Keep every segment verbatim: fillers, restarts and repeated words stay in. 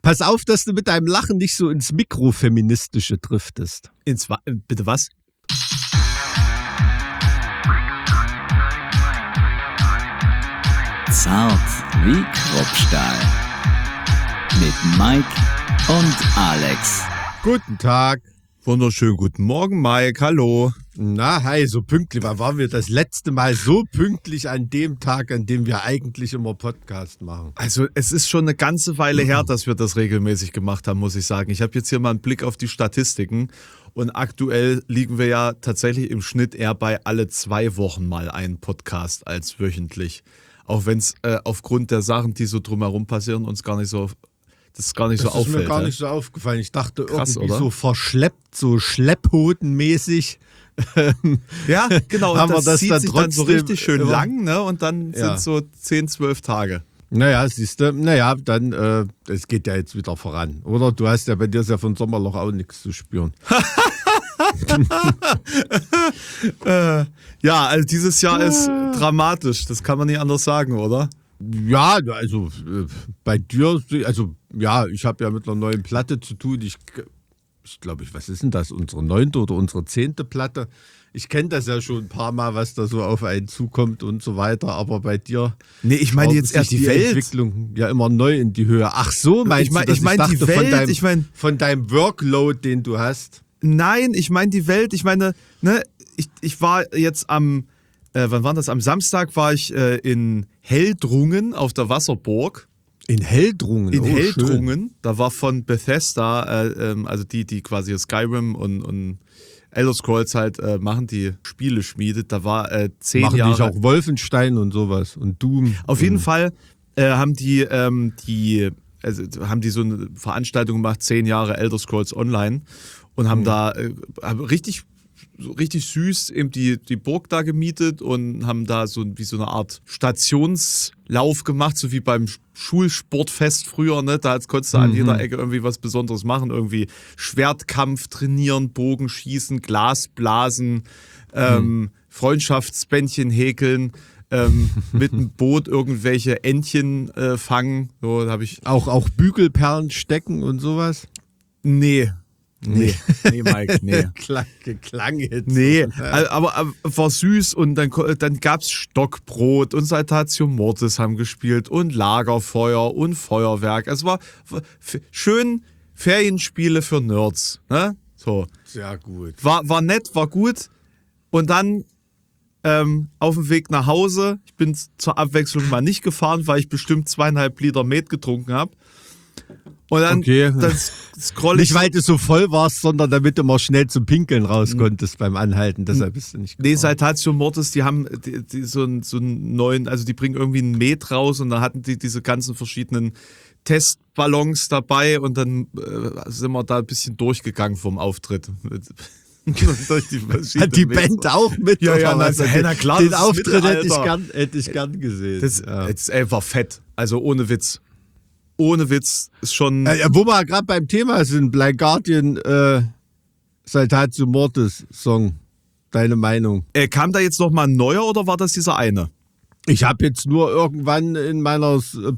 Pass auf, dass du mit deinem Lachen nicht so ins Mikrofeministische driftest. Ins Wa- Bitte was? Zart wie Kruppstahl. Mit Mike und Alex. Guten Tag. Wunderschönen guten Morgen, Mike. Hallo. Na, hi, so pünktlich. Wann waren wir das letzte Mal so pünktlich an dem Tag, an dem wir eigentlich immer Podcast machen? Also es ist schon eine ganze Weile her, dass wir das regelmäßig gemacht haben, muss ich sagen. Ich habe jetzt hier mal einen Blick auf die Statistiken und aktuell liegen wir ja tatsächlich im Schnitt eher bei alle zwei Wochen mal einen Podcast als wöchentlich. Auch wenn es äh, aufgrund der Sachen, die so drumherum passieren, uns gar nicht so, das ist gar nicht Das so ist auffällt. mir gar ne? nicht so aufgefallen. Ich dachte Krass, irgendwie oder? so verschleppt, so schlepphotenmäßig. Ja, genau. Und Haben wir das, das zieht dann sich dann so trotzdem richtig schön immer- lang, ne? Und dann Ja. sind so zehn, zwölf Tage. Naja, siehst du, naja, dann, äh, es geht ja jetzt wieder voran. Oder? Du hast ja bei dir ist ja von Sommerloch auch nichts zu spüren. Äh, ja, also dieses Jahr ist dramatisch. Das kann man nicht anders sagen, oder? Ja, also äh, bei dir, also ja, ich habe ja mit einer neuen Platte zu tun. Ich, ich glaube, ich, was ist denn das? Unsere neunte oder unsere zehnte Platte? Ich kenne das ja schon ein paar Mal, was da so auf einen zukommt und so weiter. Aber bei dir. Nee, ich meine schraubt jetzt sich erst die Welt. Entwicklung ja immer neu in die Höhe. Ach so, meinst Ich mein- du das? ich mein die dachte, Welt, von deinem, ich mein- von deinem Workload, den du hast. Nein, ich meine die Welt. Ich meine, ne, ich, ich war jetzt am, äh, wann war das? Am Samstag war ich äh, in Heldrungen auf der Wasserburg. In Heldrungen. In oh, Heldrungen. schön. Da war von Bethesda, äh, ähm, also die, die quasi Skyrim und, und Elder Scrolls halt äh, machen, die Spiele schmiedet. Da war äh, zehn Machen Jahre. dich auch Wolfenstein und sowas und Doom. Auf jeden und, Fall äh, haben die, ähm, die, also haben die so eine Veranstaltung gemacht, zehn Jahre Elder Scrolls Online und haben da äh, haben richtig, so richtig süß eben die, die Burg da gemietet und haben da so wie so eine Art Stationslauf gemacht, so wie beim Schulsportfest früher, ne? Da konntest du an jeder Ecke irgendwie was Besonderes machen, irgendwie Schwertkampf trainieren, Bogenschießen, Glasblasen, ähm, Freundschaftsbändchen häkeln. ähm, mit dem Boot irgendwelche Entchen äh, fangen. So, da habe ich. Auch, auch Bügelperlen stecken und sowas? Nee. Nee, nee, Mike, nee. Klang, klang jetzt. Nee, aber, aber war süß und dann, dann gab's Stockbrot und Saltatio Mortis haben gespielt und Lagerfeuer und Feuerwerk. Es war f- schön Ferienspiele für Nerds. Ne? So. Sehr gut. War, war nett, war gut. Und dann ähm, auf dem Weg nach Hause, ich bin zur Abwechslung mal nicht gefahren, weil ich bestimmt zweieinhalb Liter Met getrunken habe. Und dann, Okay. dann scroll ich. Nicht, weil du so voll warst, sondern damit du mal schnell zum Pinkeln raus konntest beim Anhalten. Deshalb bist du nicht Nee, gefahren. Saltatio Mortis, die haben die, die so, einen, so einen neuen, also die bringen irgendwie einen Met raus und da hatten die diese ganzen verschiedenen Testballons dabei und dann äh, sind wir da ein bisschen durchgegangen vom Auftritt. Durch die verschiedenen Hat die Mets. Band auch mit? Ja, ja, oder was? na, hey, na klar, Den das ist Auftritt hätte ich, Mittelalter. gern, hätte ich gern gesehen. Das, ja. das ist einfach fett. Also ohne Witz. Ohne Witz ist schon. Äh, wo wir gerade beim Thema sind, Blind Guardian, äh, Saltatio Mortis Song. Deine Meinung? Äh, kam da jetzt noch mal ein neuer oder war das dieser eine? Ich habe jetzt nur irgendwann in meiner äh,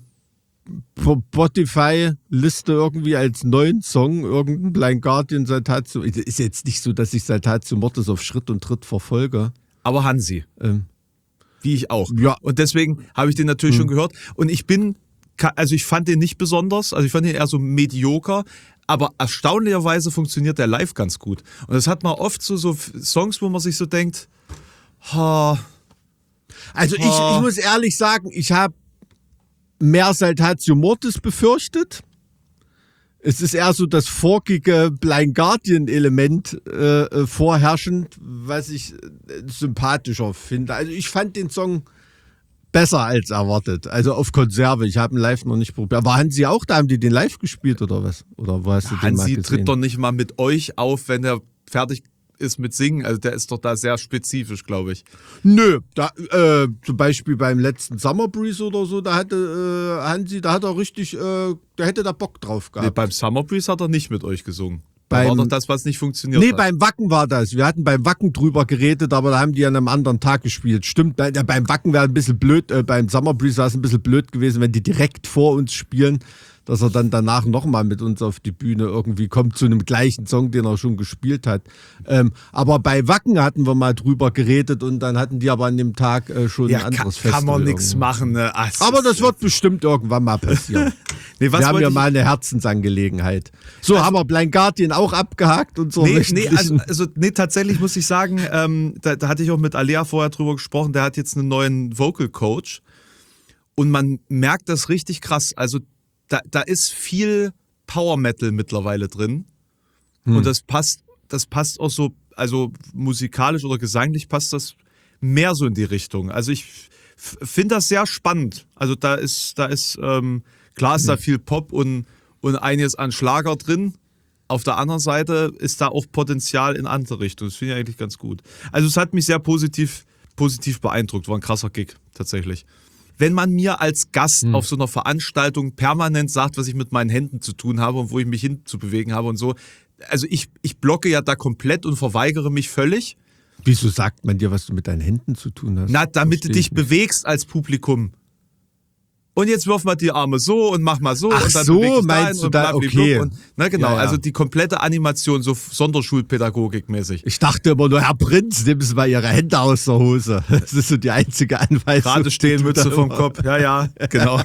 Spotify-Liste irgendwie als neuen Song irgendein Blind Guardian Saltatio. Ist jetzt nicht so, dass ich Saltatio Mortis auf Schritt und Tritt verfolge. Aber Hansi. Ähm, Wie ich auch. Ja. Und deswegen habe ich den natürlich schon gehört. Und ich bin, also ich fand den nicht besonders, also ich fand den eher so medioker, aber erstaunlicherweise funktioniert der live ganz gut. Und das hat man oft so, so Songs, wo man sich so denkt, ha, Also ich, Oh. ich muss ehrlich sagen, ich habe mehr Saltatio Mortis befürchtet. Es ist eher so das forkige Blind Guardian-Element äh, äh, vorherrschend, was ich äh, sympathischer finde. Also ich fand den Song besser als erwartet. Also auf Konserve. Ich habe ihn live noch nicht probiert. War Hansi auch da? Haben die den live gespielt oder was? Oder wo hast du den mal Hansi gesehen? tritt doch nicht mal mit euch auf, wenn er fertig ist mit Singen. Also der ist doch da sehr spezifisch, glaube ich. Nö, da, äh, zum Beispiel beim letzten Summer Breeze oder so, da hatte äh, Hansi, da hat er richtig, äh, da hätte da Bock drauf Nee, gehabt. beim Summer Breeze hat er nicht mit euch gesungen. Da Beim- war doch das, was nicht funktioniert Nee, hat. beim Wacken war das. Wir hatten beim Wacken drüber geredet, aber da haben die an einem anderen Tag gespielt. Stimmt, bei, ja, beim Wacken wäre ein bisschen blöd, äh, beim Summer Breeze war es ein bisschen blöd gewesen, wenn die direkt vor uns spielen. dass er dann danach nochmal mit uns auf die Bühne irgendwie kommt zu einem gleichen Song, den er schon gespielt hat. Ähm, aber bei Wacken hatten wir mal drüber geredet und dann hatten die aber an dem Tag äh, schon Ja, ein anderes kann, Festival. kann man nichts irgendwie. machen. Ne? Ach, Aber das wird bestimmt irgendwann mal passieren. nee, was wir haben wollte ja ich- mal eine Herzensangelegenheit. So, haben wir Blind Guardian auch abgehakt und so. Nee, nee, also, also nee, tatsächlich muss ich sagen, ähm, da, da hatte ich auch mit Alea vorher drüber gesprochen, der hat jetzt einen neuen Vocal Coach und man merkt das richtig krass. Also da, da ist viel Power Metal mittlerweile drin hm. und das passt, das passt auch so, also musikalisch oder gesanglich passt das mehr so in die Richtung. Also ich f- finde das sehr spannend. Also da ist, da ist, ähm, klar ist da viel Pop und, und einiges an Schlager drin. Auf der anderen Seite ist da auch Potenzial in andere Richtungen. Das finde ich eigentlich ganz gut. Also es hat mich sehr positiv, positiv beeindruckt. War ein krasser Gig, tatsächlich. Wenn man mir als Gast hm. auf so einer Veranstaltung permanent sagt, was ich mit meinen Händen zu tun habe und wo ich mich hinzubewegen habe und so. Also ich, ich blocke ja da komplett und verweigere mich völlig. Wieso sagt man dir, was du mit deinen Händen zu tun hast? Na, damit Versteh du dich ich nicht. bewegst als Publikum. Und jetzt wirf mal die Arme so und mach mal so. Ach und dann so, beweg dich meinst dahin du und da- blablabla okay. Und, na genau, Ja, ja. also die komplette Animation, so Sonderschulpädagogik-mäßig. Ich dachte immer nur, Herr Prinz, nehmen Sie mal Ihre Hände aus der Hose. Das ist so die einzige Anweisung. Gerade stehen, die du Mütze da vom immer- Kopf. Ja, ja, genau.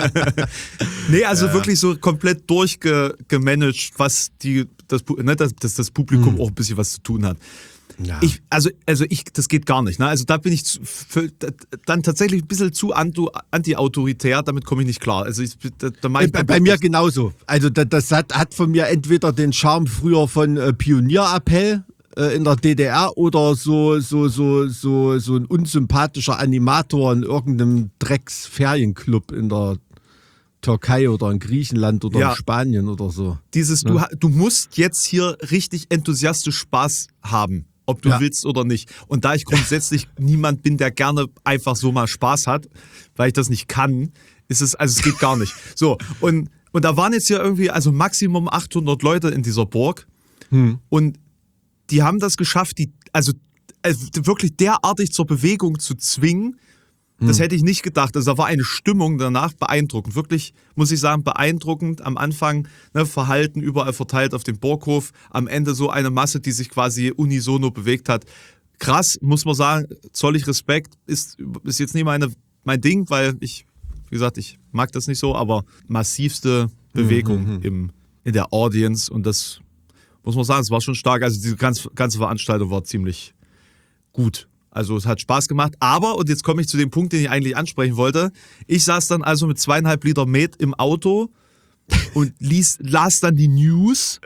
nee, also wirklich so komplett durchgemanagt, was die, das, Pu- ne, dass, dass das Publikum Hm. auch ein bisschen was zu tun hat. Ja. Ich, also, also ich, das geht gar nicht. Ne? Also da bin ich zu, für, dann tatsächlich ein bisschen zu antu- anti-autoritär, damit komme ich nicht klar. Also ich, da, da mach ich bei, bei mir genauso. Also das, das hat, hat von mir entweder den Charme früher von äh, Pionierappell äh, in der D D R oder so, so, so, so, so ein unsympathischer Animator in irgendeinem Drecks-Ferienclub in der Türkei oder in Griechenland oder Ja. in Spanien oder so. Dieses, du, ha- du musst jetzt hier richtig enthusiastisch Spaß haben, ob du Ja. willst oder nicht. Und da ich grundsätzlich niemand bin, der gerne einfach so mal Spaß hat, weil ich das nicht kann, ist es, also es geht gar nicht. So, und, und da waren jetzt hier irgendwie, also Maximum achthundert Leute in dieser Burg Hm. und die haben das geschafft, die, also, also wirklich derartig zur Bewegung zu zwingen. Das hätte ich nicht gedacht. Also da war eine Stimmung danach beeindruckend. Wirklich, muss ich sagen, beeindruckend. Am Anfang ne, Verhalten überall verteilt auf dem Burghof. Am Ende so eine Masse, die sich quasi unisono bewegt hat. Krass, muss man sagen, zoll ich Respekt. Ist, ist jetzt nie meine, mein Ding, weil ich, wie gesagt, ich mag das nicht so, aber massivste Bewegung Mhm. im, in der Audience. Und das muss man sagen, es war schon stark. Also diese ganze, ganze Veranstaltung war ziemlich gut. Also es hat Spaß gemacht, aber, und jetzt komme ich zu dem Punkt, den ich eigentlich ansprechen wollte, ich saß dann also mit zweieinhalb Liter Met im Auto und ließ, las dann die News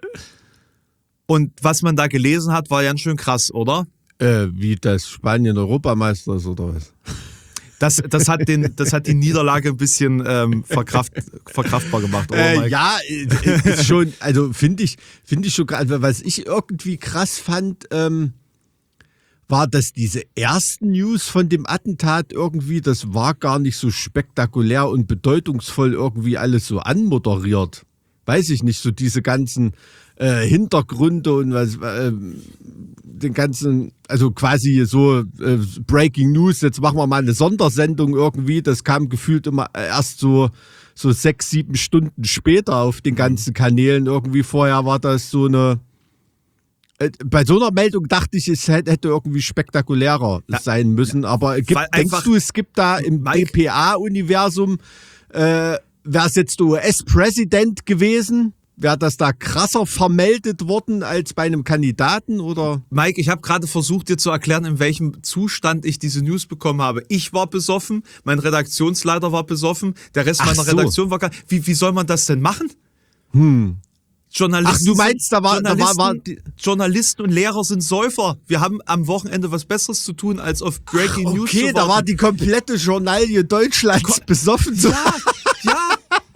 und was man da gelesen hat, war ganz schön krass, oder? Äh, wie das Spanien Europameister ist oder was? Das, das, hat, den, das hat die Niederlage ein bisschen ähm, verkraft, verkraftbar gemacht, oder Äh, Mike? ja, äh, ist schon, also finde ich, finde ich schon, also was ich irgendwie krass fand, ähm, war, dass diese ersten News von dem Attentat irgendwie, das war gar nicht so spektakulär und bedeutungsvoll irgendwie alles so anmoderiert. Weiß ich nicht, so diese ganzen äh, Hintergründe und was, äh, den ganzen, also quasi so äh, Breaking News, jetzt machen wir mal eine Sondersendung irgendwie, das kam gefühlt immer erst so, so sechs, sieben Stunden später auf den ganzen Kanälen irgendwie. Vorher war das so eine, bei so einer Meldung dachte ich, es hätte irgendwie spektakulärer Ja. sein müssen. Aber gibt, Weil denkst einfach- du, es gibt da im Mike- D P A-Universum, äh, wäre es jetzt der U S-Präsident gewesen? Wäre das da krasser vermeldet worden als bei einem Kandidaten? Oder? Mike, ich habe gerade versucht, dir zu erklären, in welchem Zustand ich diese News bekommen habe. Ich war besoffen, mein Redaktionsleiter war besoffen, der Rest Ach meiner so. Redaktion war gar. Wie, wie soll man das denn machen? Hm. Journalisten, Ach, du meinst, da war- da war- war Journalisten, die- Journalisten und Lehrer sind Säufer. Wir haben am Wochenende was Besseres zu tun, als auf Breaking News zu Okay, warten. da war die komplette Journalie Deutschlands besoffen. So. Ja, ja.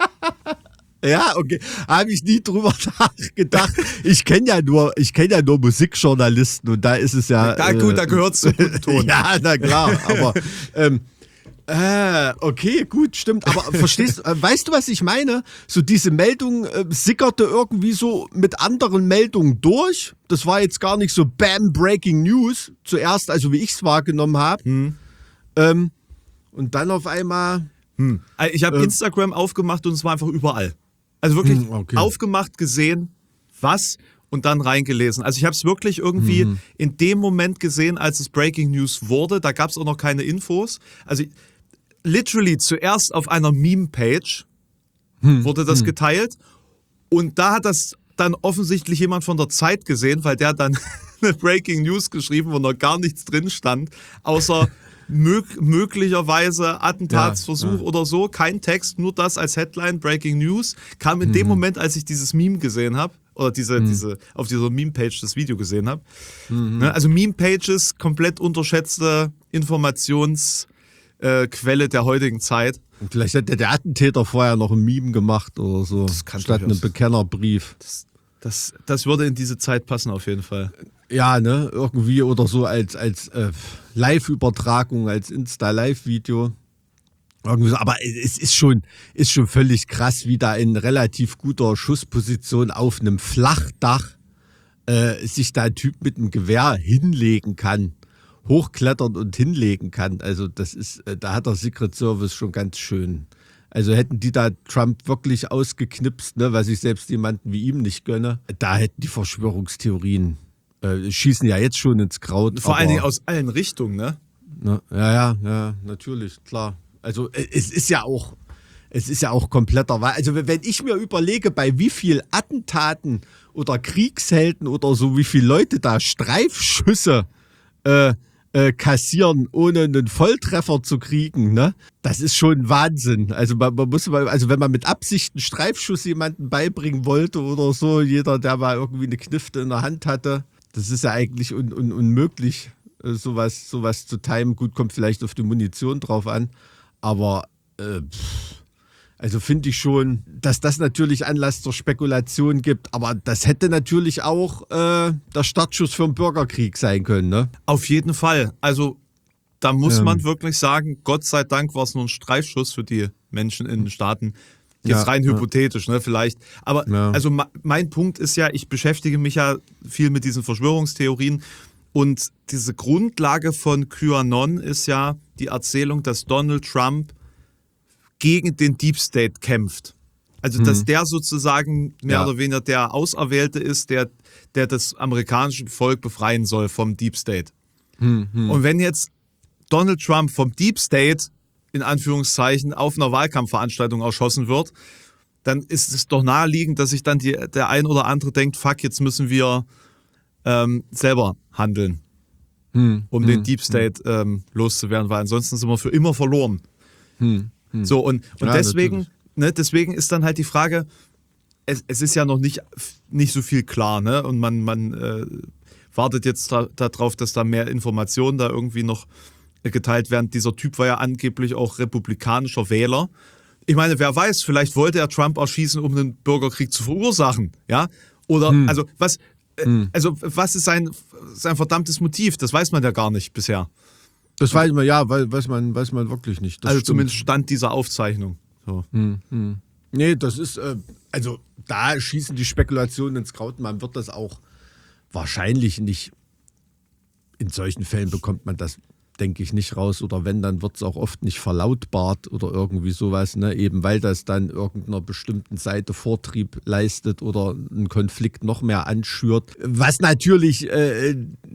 Ja, okay. Habe ich nie drüber nachgedacht. Ich kenne ja nur, ich kenne ja nur Musikjournalisten und da ist es ja. Ja, gut, da gehört's zum guten Ton. Ja, na klar. Aber ähm, äh, okay, gut, stimmt. Aber verstehst, äh, weißt du, was ich meine? So diese Meldung äh, sickerte irgendwie so mit anderen Meldungen durch. Das war jetzt gar nicht so Bam Breaking News zuerst, also wie ich es wahrgenommen habe. Hm. Ähm, und dann auf einmal. Hm. Ich habe Ähm. Instagram aufgemacht und es war einfach überall. Also wirklich Hm, okay. aufgemacht, gesehen, was und dann reingelesen. Also ich habe es wirklich irgendwie Mhm. in dem Moment gesehen, als es Breaking News wurde. Da gab es auch noch keine Infos. Also literally zuerst auf einer Meme-Page wurde das geteilt und da hat das dann offensichtlich jemand von der Zeit gesehen, weil der hat dann eine Breaking News geschrieben, wo noch gar nichts drin stand, außer mög- möglicherweise Attentatsversuch Ja, ja. oder so. Kein Text, nur das als Headline, Breaking News. Kam in dem Moment, als ich dieses Meme gesehen habe, oder diese, diese, auf dieser Meme-Page das Video gesehen habe. Ne, also Meme-Pages, komplett unterschätzte Informationsquelle der heutigen Zeit. Und vielleicht hat der, der Attentäter vorher noch ein Meme gemacht oder so, Das kann statt durchaus- einem Bekennerbrief. Das, das würde in diese Zeit passen auf jeden Fall. Ja, ne, irgendwie oder so als, als äh, Live-Übertragung, als Insta-Live-Video. Irgendwie so. Aber es ist schon, ist schon völlig krass, wie da in relativ guter Schussposition auf einem Flachdach äh, sich da ein Typ mit einem Gewehr hinlegen kann, hochklettern und hinlegen kann. Also das ist, äh, da hat der Secret Service schon ganz schön. Also hätten die da Trump wirklich ausgeknipst, ne, was ich selbst jemanden wie ihm nicht gönne, da hätten die Verschwörungstheorien äh, schießen ja jetzt schon ins Kraut. Vor aber, allen Dingen aus allen Richtungen, ne? Ne, ja, ja, ja, natürlich, klar. Also äh, es ist ja auch, es ist ja auch kompletter, Wa- also wenn ich mir überlege, bei wie viel Attentaten oder Kriegshelden oder so, wie viele Leute da Streifschüsse äh, äh, kassieren, ohne einen Volltreffer zu kriegen, ne? Das ist schon Wahnsinn. Also man, man muss mal, also wenn man mit Absicht einen Streifschuss jemandem beibringen wollte oder so, jeder, der mal irgendwie eine Knifte in der Hand hatte, das ist ja eigentlich un, un, unmöglich, äh, sowas, sowas zu timen. Gut, kommt vielleicht auf die Munition drauf an, aber äh, pff, also finde ich schon, dass das natürlich Anlass zur Spekulation gibt, aber das hätte natürlich auch äh, der Startschuss für einen Bürgerkrieg sein können, ne? Auf jeden Fall. Also da muss Ähm. man wirklich sagen, Gott sei Dank war es nur ein Streifschuss für die Menschen in den Staaten. Jetzt Ja, rein ja. hypothetisch, ne, vielleicht. Aber Ja. also ma- mein Punkt ist ja, ich beschäftige mich ja viel mit diesen Verschwörungstheorien und diese Grundlage von QAnon ist ja die Erzählung, dass Donald Trump gegen den Deep State kämpft. Also, dass der sozusagen mehr Ja. oder weniger der Auserwählte ist, der, der das amerikanische Volk befreien soll vom Deep State. Und wenn jetzt Donald Trump vom Deep State in Anführungszeichen auf einer Wahlkampfveranstaltung erschossen wird, dann ist es doch naheliegend, dass sich dann die, der ein oder andere denkt, fuck, jetzt müssen wir ähm, selber handeln, um den Deep State ähm, loszuwerden, weil ansonsten sind wir für immer verloren. So, und, und Ja, deswegen, natürlich. ne, deswegen ist dann halt die Frage, es, es ist ja noch nicht, nicht so viel klar, ne? Und man, man äh, wartet jetzt da, darauf, dass da mehr Informationen da irgendwie noch geteilt werden. Dieser Typ war ja angeblich auch republikanischer Wähler. Ich meine, wer weiß, vielleicht wollte er Trump erschießen, um einen Bürgerkrieg zu verursachen, ja? Oder, also, was, äh, also, was ist sein, sein verdammtes Motiv? Das weiß man ja gar nicht bisher. Das weiß man, ja, weil- weiß man, weiß man wirklich nicht. Das also stimmt. zumindest Stand dieser Aufzeichnung. So. Nee, das ist, äh, also da schießen die Spekulationen ins Kraut. Man wird das auch wahrscheinlich nicht, in solchen Fällen bekommt man das, denke ich, nicht raus. Oder wenn, dann wird es auch oft nicht verlautbart oder irgendwie sowas, ne? Eben weil das dann irgendeiner bestimmten Seite Vortrieb leistet oder einen Konflikt noch mehr anschürt. Was natürlich äh,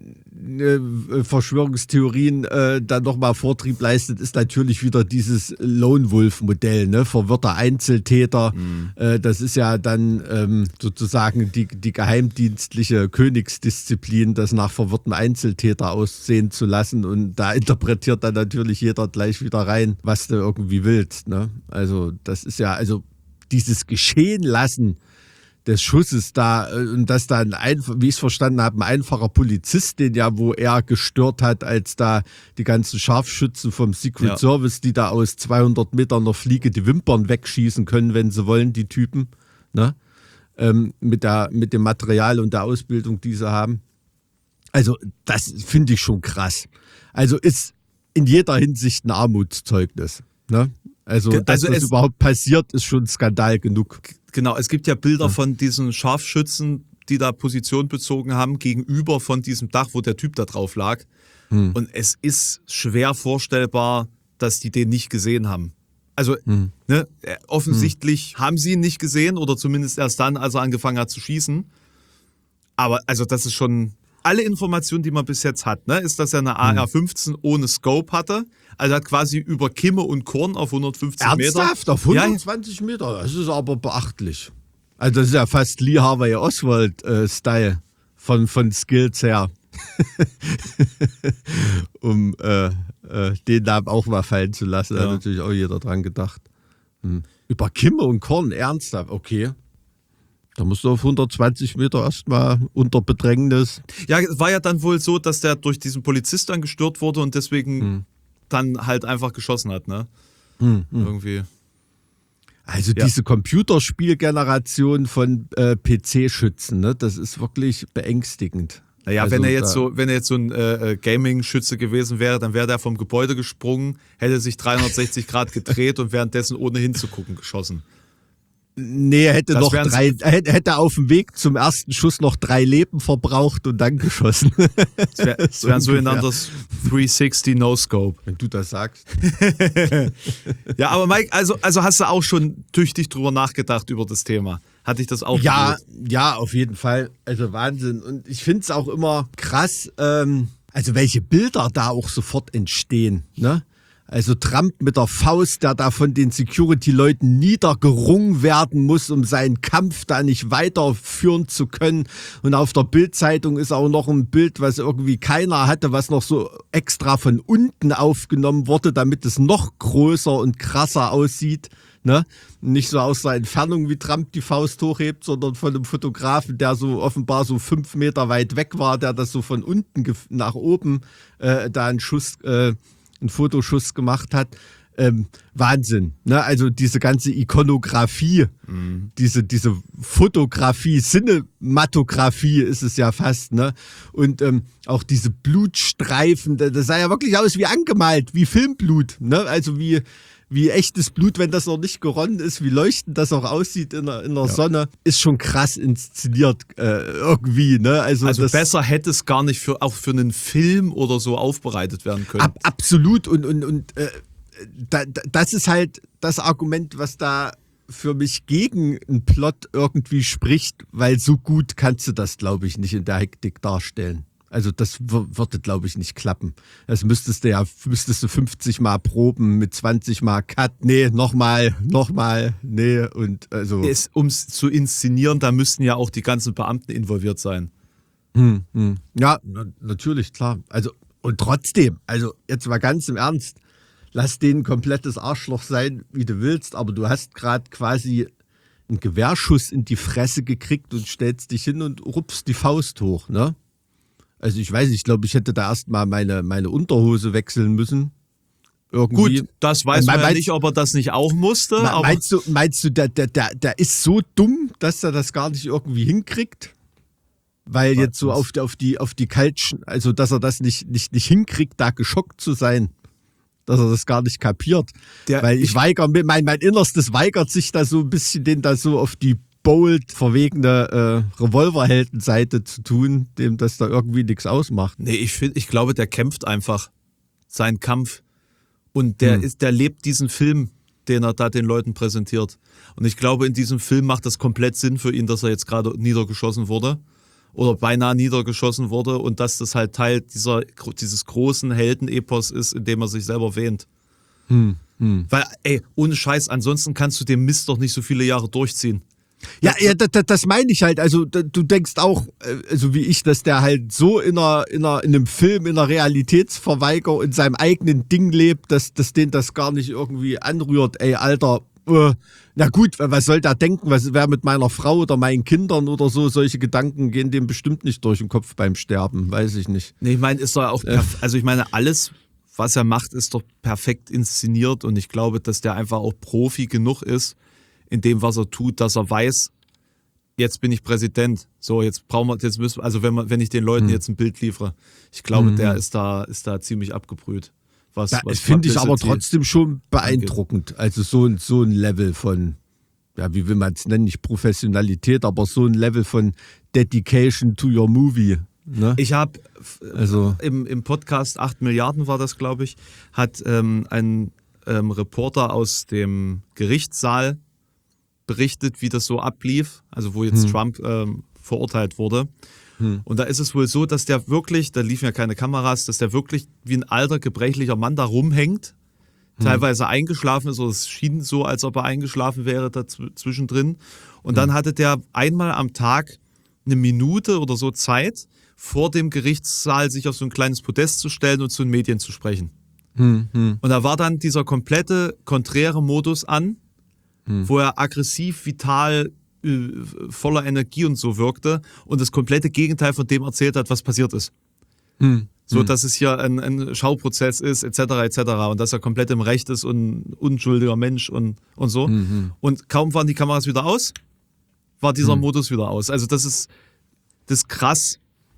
äh, Verschwörungstheorien äh, dann nochmal Vortrieb leistet, ist natürlich wieder dieses Lone Wolf-Modell, ne? Verwirrter Einzeltäter. Mhm. Äh, das ist ja dann ähm, sozusagen die, die geheimdienstliche Königsdisziplin, das nach verwirrtem Einzeltäter aussehen zu lassen. Und da interpretiert dann natürlich jeder gleich wieder rein, was du irgendwie willst. Ne? Also das ist ja, also dieses Geschehen lassen des Schusses da äh, und dass dann, ein, wie ich es verstanden habe, ein einfacher Polizist, den ja, wo er gestört hat, als da die ganzen Scharfschützen vom Secret Ja. Service, die da aus zweihundert Metern noch Fliege die Wimpern wegschießen können, wenn sie wollen, die Typen, ne? ähm, mit, der, mit dem Material und der Ausbildung, die sie haben. Also das finde ich schon krass. Also ist in jeder Hinsicht ein Armutszeugnis. Ne? Also, Ge- dass also das es- überhaupt passiert, ist schon Skandal genug. Genau, es gibt ja Bilder von diesen Scharfschützen, die da Position bezogen haben, gegenüber von diesem Dach, wo der Typ da drauf lag. Und es ist schwer vorstellbar, dass die den nicht gesehen haben. Also Hm. ne, offensichtlich hm. haben sie ihn nicht gesehen oder zumindest erst dann, als er angefangen hat zu schießen. Aber also das ist schon alle Informationen, die man bis jetzt hat, ne, ist, dass er eine A R fünfzehn ohne Scope hatte. Also hat quasi über Kimme und Korn auf hundertfünfzig Meter. Ernsthaft? Auf hundertzwanzig ja. Meter? Das ist aber beachtlich. Also das ist ja fast Lee Harvey Oswald-Style äh, von, von Skills her. um äh, äh, den Namen auch mal fallen zu lassen. Da ja. hat natürlich auch jeder dran gedacht. Hm. Über Kimme und Korn, ernsthaft, okay. Da musst du auf hundertzwanzig Meter erstmal unter Bedrängnis. Ja, es war ja dann wohl so, dass der durch diesen Polizist dann gestört wurde und deswegen hm. dann halt einfach geschossen hat, ne? Hm, hm. Irgendwie. Also ja. diese Computerspielgeneration von äh, P C-Schützen, ne, das ist wirklich beängstigend. Naja, also, wenn er jetzt so, wenn er jetzt so ein äh, Gaming-Schütze gewesen wäre, dann wäre der vom Gebäude gesprungen, hätte sich dreihundertsechzig Grad gedreht und währenddessen ohne hinzugucken geschossen. Nee, er hätte das noch drei, hätte, hätte auf dem Weg zum ersten Schuss noch drei Leben verbraucht und dann geschossen. Das wäre so wär ein sogenanntes dreihundertsechzig No-Scope. Wenn du das sagst. Ja, aber Mike, also, also hast du auch schon tüchtig drüber nachgedacht über das Thema? Hat dich das auch Ja, berührt? ja, auf jeden Fall. Also Wahnsinn. Und ich finde es auch immer krass, ähm, also welche Bilder da auch sofort entstehen, ne? Also Trump mit der Faust, der da von den Security-Leuten niedergerungen werden muss, um seinen Kampf da nicht weiterführen zu können. Und auf der Bild-Zeitung ist auch noch ein Bild, was irgendwie keiner hatte, was noch so extra von unten aufgenommen wurde, damit es noch größer und krasser aussieht. Ne? Nicht so aus der Entfernung, wie Trump die Faust hochhebt, sondern von einem Fotografen, der so offenbar so fünf Meter weit weg war, der das so von unten nach oben äh, da einen Schuss... Äh, einen Fotoschuss gemacht hat. Ähm, Wahnsinn. Ne? Also diese ganze Ikonografie, mhm. diese, diese Fotografie, Cinematografie ist es ja fast. Ne? Und ähm, auch diese Blutstreifen, das sah ja wirklich aus wie angemalt, wie Filmblut. Ne? Also wie, wie echtes Blut, wenn das noch nicht geronnen ist, wie leuchtend das auch aussieht in der, in der ja. Sonne, ist schon krass inszeniert äh, irgendwie. Ne? Also, also das, besser hätte es gar nicht für, auch für einen Film oder so aufbereitet werden können. Ab, absolut. Und, und, und äh, da, das ist halt das Argument, was da für mich gegen einen Plot irgendwie spricht, weil so gut kannst du das, glaube ich, nicht in der Hektik darstellen. Also das w- würde, glaube ich, nicht klappen. Das müsstest du ja, müsstest du fünfzig Mal proben mit zwanzig Mal Cut. Nee, nochmal, nochmal, nee. Und also. Um es zu inszenieren, da müssten ja auch die ganzen Beamten involviert sein. Hm, hm. Ja, na, natürlich, klar. Also, und trotzdem, also jetzt mal ganz im Ernst, lass den ein komplettes Arschloch sein, wie du willst, aber du hast gerade quasi einen Gewehrschuss in die Fresse gekriegt und stellst dich hin und rupfst die Faust hoch, ne? Also ich weiß nicht, ich glaube, ich hätte da erstmal meine, meine Unterhose wechseln müssen. Irgendwie. Gut, das weiß man ja nicht, ob er das nicht auch musste. Aber meinst du, meinst du der, der, der, der ist so dumm, dass er das gar nicht irgendwie hinkriegt? Weil jetzt so auf die, auf die, auf die Kaltschen, also dass er das nicht, nicht, nicht hinkriegt, da geschockt zu sein. Dass er das gar nicht kapiert. Der, Weil ich, ich weigere, mein, mein Innerstes weigert sich da so ein bisschen, den da so auf die bold, verwegene äh, Revolverheldenseite zu tun, dem das da irgendwie nichts ausmacht. Nee, ich finde, ich glaube, der kämpft einfach seinen Kampf. Und der hm. ist, der lebt diesen Film, den er da den Leuten präsentiert. Und ich glaube, in diesem Film macht das komplett Sinn für ihn, dass er jetzt gerade niedergeschossen wurde. Oder beinahe niedergeschossen wurde und dass das halt Teil dieser, dieses großen Heldenepos ist, in dem er sich selber wähnt. Hm. Hm. Weil, ey, ohne Scheiß, ansonsten kannst du den Mist doch nicht so viele Jahre durchziehen. Ja, ja, das, das meine ich halt. Also du denkst auch, also wie ich, dass der halt so in, einer, in, einer, in einem Film, in einer Realitätsverweigerung, in seinem eigenen Ding lebt, dass, dass den das gar nicht irgendwie anrührt. Ey, Alter, äh, na gut, was soll der denken? Was wäre mit meiner Frau oder meinen Kindern oder so? Solche Gedanken gehen dem bestimmt nicht durch den Kopf beim Sterben, weiß ich nicht. Nee, ich meine, ist doch auch, perf- also ich meine, alles, was er macht, ist doch perfekt inszeniert und ich glaube, dass der einfach auch Profi genug ist, in dem, was er tut, dass er weiß, jetzt bin ich Präsident. So, jetzt brauchen wir, jetzt müssen wir, also wenn man, wenn ich den Leuten hm. jetzt ein Bild liefere, ich glaube, hm. der ist da, ist da ziemlich abgebrüht. Was, da, was finde ich aber trotzdem schon beeindruckend. Angeht. Also so, so ein Level von, ja, wie will man es nennen, nicht Professionalität, aber so ein Level von Dedication to your movie. Ne? Ich habe also im, im Podcast acht Milliarden war das, glaube ich, hat ähm, ein ähm, Reporter aus dem Gerichtssaal berichtet, wie das so ablief, also wo jetzt hm. Trump ähm, verurteilt wurde. Hm. Und da ist es wohl so, dass der wirklich, da liefen ja keine Kameras, dass der wirklich wie ein alter, gebrechlicher Mann da rumhängt, hm. teilweise eingeschlafen ist, oder es schien so, als ob er eingeschlafen wäre da zwischendrin. Und hm. dann hatte der einmal am Tag eine Minute oder so Zeit, vor dem Gerichtssaal sich auf so ein kleines Podest zu stellen und zu den Medien zu sprechen. Hm. Hm. Und da war dann dieser komplette konträre Modus an, hm. wo er aggressiv, vital, äh, voller Energie und so wirkte und das komplette Gegenteil von dem erzählt hat, was passiert ist. Hm. So, dass es hier ein, ein Schauprozess ist, et cetera, et cetera. Und dass er komplett im Recht ist und ein unschuldiger Mensch und, und so. Hm. Und kaum waren die Kameras wieder aus, war dieser hm. Modus wieder aus. Also das ist, das ist krass,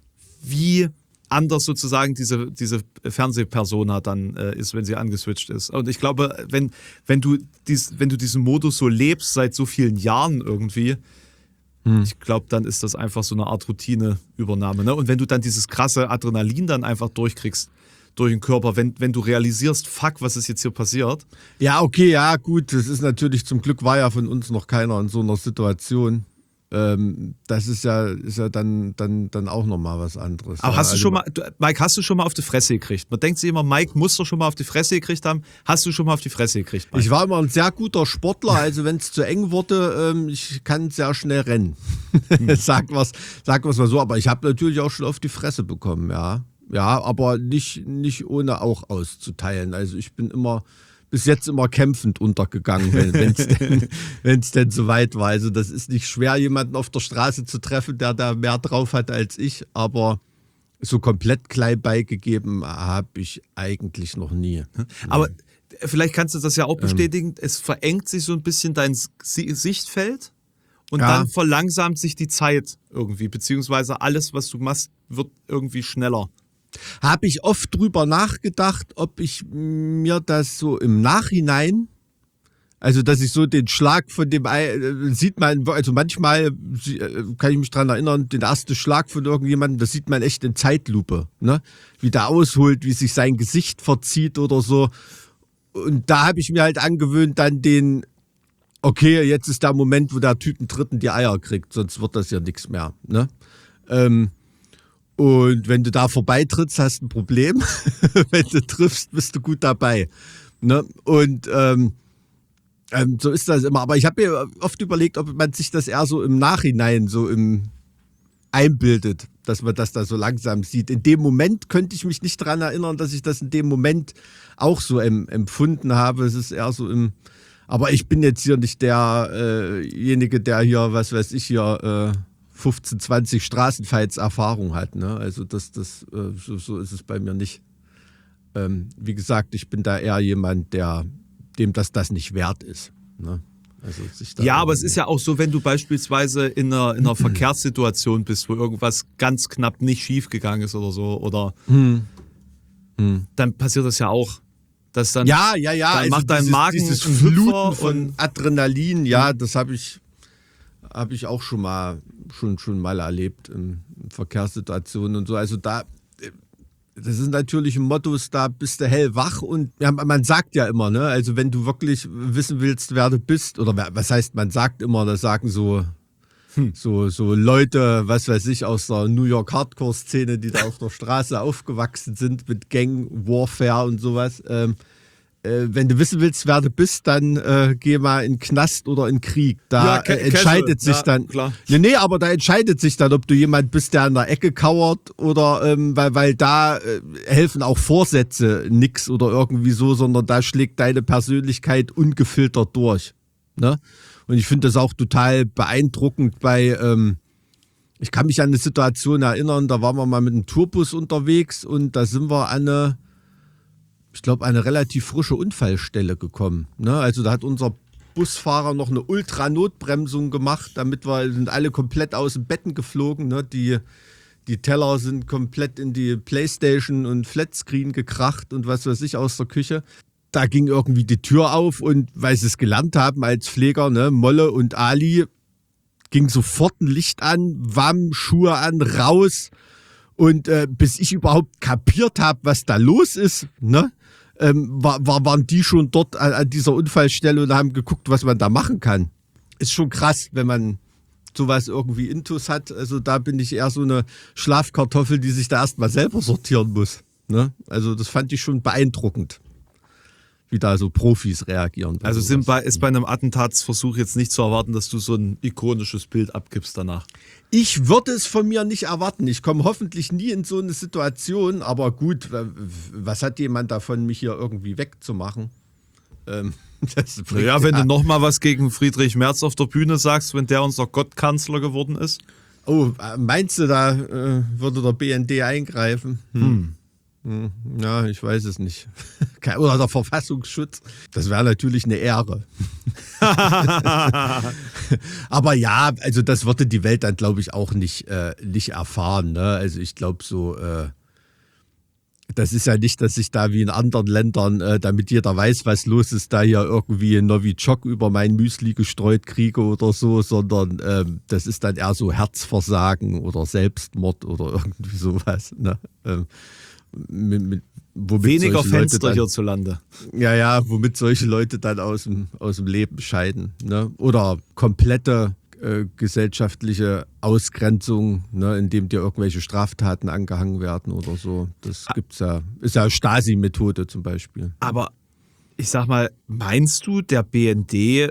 wie anders sozusagen diese, diese Fernsehpersona dann äh, ist, wenn sie angeswitcht ist. Und ich glaube, wenn, wenn, du dies, wenn du diesen Modus so lebst seit so vielen Jahren irgendwie, hm. ich glaube, dann ist das einfach so eine Art Routineübernahme. Ne? Und wenn du dann dieses krasse Adrenalin dann einfach durchkriegst durch den Körper, wenn, wenn du realisierst, fuck, was ist jetzt hier passiert. Ja, okay, ja, gut, das ist natürlich, zum Glück war ja von uns noch keiner in so einer Situation. Ähm, das ist ja, ist ja dann, dann, dann auch nochmal was anderes. Aber ja, hast du also schon mal, Mike, hast du schon mal auf die Fresse gekriegt? Man denkt sich immer, Mike muss doch schon mal auf die Fresse gekriegt haben. Hast du schon mal auf die Fresse gekriegt, Mike? Ich war immer ein sehr guter Sportler, also wenn es zu eng wurde, ähm, ich kann sehr schnell rennen. Hm. Sag was, sag was mal so, aber ich habe natürlich auch schon auf die Fresse bekommen, ja. Ja, aber nicht, nicht ohne auch auszuteilen. Also ich bin immer bis jetzt immer kämpfend untergegangen, wenn es denn, wenn's denn so weit war. Also das ist nicht schwer, jemanden auf der Straße zu treffen, der da mehr drauf hat als ich, aber so komplett klein beigegeben habe ich eigentlich noch nie. Aber nee. Vielleicht kannst du das ja auch bestätigen, ähm, es verengt sich so ein bisschen dein Sichtfeld und ja. dann verlangsamt sich die Zeit irgendwie, beziehungsweise alles, was du machst, wird irgendwie schneller. Habe ich oft drüber nachgedacht, ob ich mir das so im Nachhinein, also dass ich so den Schlag von dem, sieht man, also manchmal kann ich mich daran erinnern, den ersten Schlag von irgendjemandem, das sieht man echt in Zeitlupe, ne? Wie der ausholt, wie sich sein Gesicht verzieht oder so. Und da habe ich mir halt angewöhnt, dann den, okay, jetzt ist der Moment, wo der Typ einen Dritten die Eier kriegt, sonst wird das ja nichts mehr, ne? Ähm, Und wenn du da vorbeitrittst, hast du ein Problem. Wenn du triffst, bist du gut dabei. Ne? Und ähm, ähm, so ist das immer. Aber ich habe mir oft überlegt, ob man sich das eher so im Nachhinein so im einbildet, dass man das da so langsam sieht. In dem Moment könnte ich mich nicht daran erinnern, dass ich das in dem Moment auch so em- empfunden habe. Es ist eher so im... Aber ich bin jetzt hier nicht derjenige, äh der hier, was weiß ich, hier... Äh, fünfzehn, zwanzig Straßenfights Erfahrung hat. Ne? Also das, das, äh, so, so ist es bei mir nicht. Ähm, wie gesagt, ich bin da eher jemand, der, dem das das nicht wert ist. Ne? Also sich da ja, aber es ist ja auch so, wenn du beispielsweise in einer, in einer Verkehrssituation bist, wo irgendwas ganz knapp nicht schief gegangen ist oder so, oder hm. Hm. dann passiert das ja auch. Dass dann, ja, ja, ja. Dann also macht dein dieses, Magen dieses einen Fluten Hüpfer von Adrenalin, ja, das habe ich habe ich auch schon mal schon schon mal erlebt in Verkehrssituationen und so. Also da, das sind natürlich Mottos, da bist du hellwach und ja, man sagt ja immer, ne, also wenn du wirklich wissen willst, wer du bist, oder was heißt, man sagt immer, das sagen so hm. so so Leute, was weiß ich, aus der New York Hardcore-Szene, die da auf der Straße aufgewachsen sind mit Gang Warfare und sowas. Ähm, Äh, wenn du wissen willst, wer du bist, dann äh, geh mal in den Knast oder in den Krieg. Da ja, äh, entscheidet sich ja, dann. Klar. Nee, nee, aber da entscheidet sich dann, ob du jemand bist, der an der Ecke kauert oder ähm, weil, weil da äh, helfen auch Vorsätze nix oder irgendwie so, sondern da schlägt deine Persönlichkeit ungefiltert durch. Ne? Und ich finde das auch total beeindruckend bei, ähm, ich kann mich an eine Situation erinnern, da waren wir mal mit einem Tourbus unterwegs und da sind wir an eine ich glaube, eine relativ frische Unfallstelle gekommen. Ne? Also da hat unser Busfahrer noch eine Ultra-Notbremsung gemacht, damit wir sind alle komplett aus dem Betten geflogen. Ne? Die, die Teller sind komplett in die Playstation und Flatscreen gekracht und was weiß ich aus der Küche. Da ging irgendwie die Tür auf und weil sie es gelernt haben als Pfleger, ne, Molle und Ali, ging sofort ein Licht an, Wamm, Schuhe an, raus. Und äh, bis ich überhaupt kapiert habe, was da los ist, ne? ähm, war, war, waren die schon dort an, an dieser Unfallstelle und haben geguckt, was man da machen kann. Ist schon krass, wenn man sowas irgendwie intus hat. Also da bin ich eher so eine Schlafkartoffel, die sich da erstmal selber sortieren muss. Ne? Also das fand ich schon beeindruckend, wie da so Profis reagieren. Also sind bei, ist bei einem Attentatsversuch jetzt nicht zu erwarten, dass du so ein ikonisches Bild abgibst danach? Ich würde es von mir nicht erwarten. Ich komme hoffentlich nie in so eine Situation, aber gut, was hat jemand davon, mich hier irgendwie wegzumachen? Ähm, das bringt, Naja, wenn ja. du nochmal was gegen Friedrich Merz auf der Bühne sagst, wenn der unser Gottkanzler geworden ist? Oh, meinst du, da äh, würde der B N D eingreifen? Hm. Hm. Ja, ich weiß es nicht. Oder der Verfassungsschutz. Das wäre natürlich eine Ehre. Aber ja, also das würde die Welt dann, glaube ich, auch nicht, äh, nicht erfahren. Ne? Also ich glaube so, äh, das ist ja nicht, dass ich da wie in anderen Ländern, äh, damit jeder weiß, was los ist, da hier irgendwie Novichok über mein Müsli gestreut kriege oder so, sondern äh, das ist dann eher so Herzversagen oder Selbstmord oder irgendwie sowas. Ne? Ähm, Mit, mit, Weniger Fenster dann, hierzulande. Ja, ja, womit solche Leute dann aus dem, aus dem Leben scheiden. Ne? Oder komplette äh, gesellschaftliche Ausgrenzung, ne? Indem dir irgendwelche Straftaten angehangen werden oder so. Das gibt's ja. Ist ja Stasi-Methode zum Beispiel. Aber ich sag mal, meinst du, der B N D